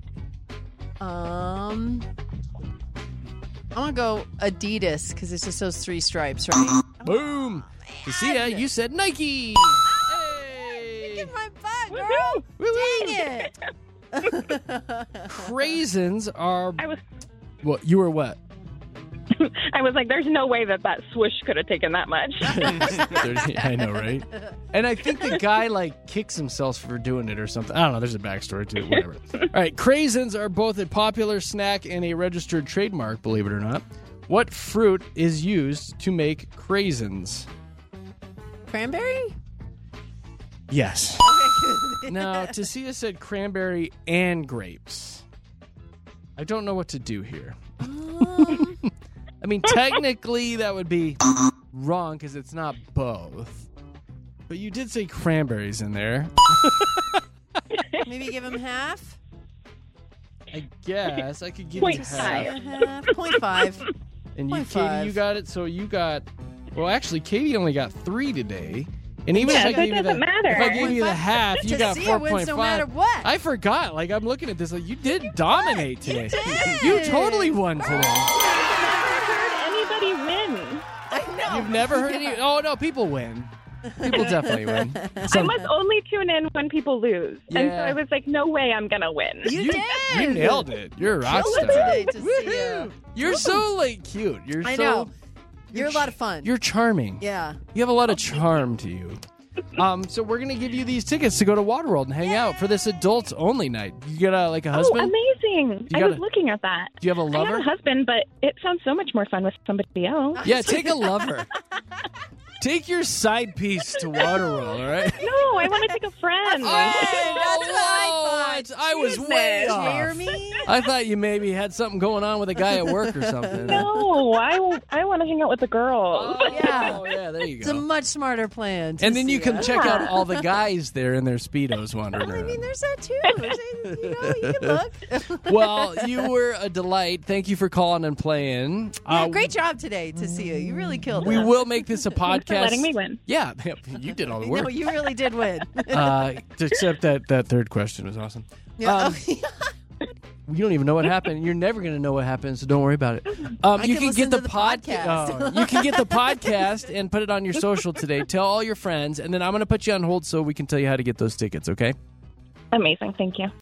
I'm going to go Adidas because it's just those 3 stripes, right? Boom. Tasia, you said Nike. Hey. Kick my butt, girl. Dang it. Craisins are... Well, you were what? I was like, there's no way that swoosh could have taken that much. I know, right? And I think the guy, kicks himself for doing it or something. I don't know. There's a backstory to it. Whatever. All right. Craisins are both a popular snack and a registered trademark, believe it or not. What fruit is used to make craisins? Cranberry? Yes. Okay, good. Now, Tasia said cranberry and grapes. I don't know what to do here. I mean, technically, that would be wrong because it's not both. But you did say cranberries in there. Maybe give him half? I guess I could give you half. 0.5. And you, Katie, you got it. So you got. Well, actually, Katie only got 3 today. And even if I gave you the half, you got 4.5. No matter what. I forgot. Like I'm looking at this. Like you did dominate today. You totally won today. I've never heard anybody win. I know. You've never heard any. Oh no, people win. People definitely win. I must only tune in when people lose. Yeah. And so I was like, no way I'm going to win. You did. You nailed it. You're a rock star. Today to see you. You're so like cute. I know. You're a lot of fun. You're charming. Yeah. You have a lot of charm to you. So we're gonna give you these tickets to go to Waterworld and hang out for this adults only night. You got a husband? Oh, amazing! I was looking at that. Do you have a lover? I have a husband, but it sounds so much more fun with somebody else. Yeah, take a lover. Take your side piece to Waterworld, all right? No, I want to take a friend. That's what I thought. I was way off. Hear me? I thought you maybe had something going on with a guy at work or something. No, I want to hang out with the girls. Oh, yeah, there you go. It's a much smarter plan. And then you can check out all the guys there in their Speedos wandering around. I mean, there's that too. You can look. Well, you were a delight. Thank you for calling and playing. Great job today to see you. You really killed it. We will make this a podcast. For letting me win. Yeah, you did all the work. No, you really did win. Except that third question was awesome. Yeah. You don't even know what happened. You're never going to know what happened, so don't worry about it. You can get the podcast. You can get the podcast and put it on your social today. Tell all your friends, and then I'm going to put you on hold so we can tell you how to get those tickets, okay? Amazing. Thank you.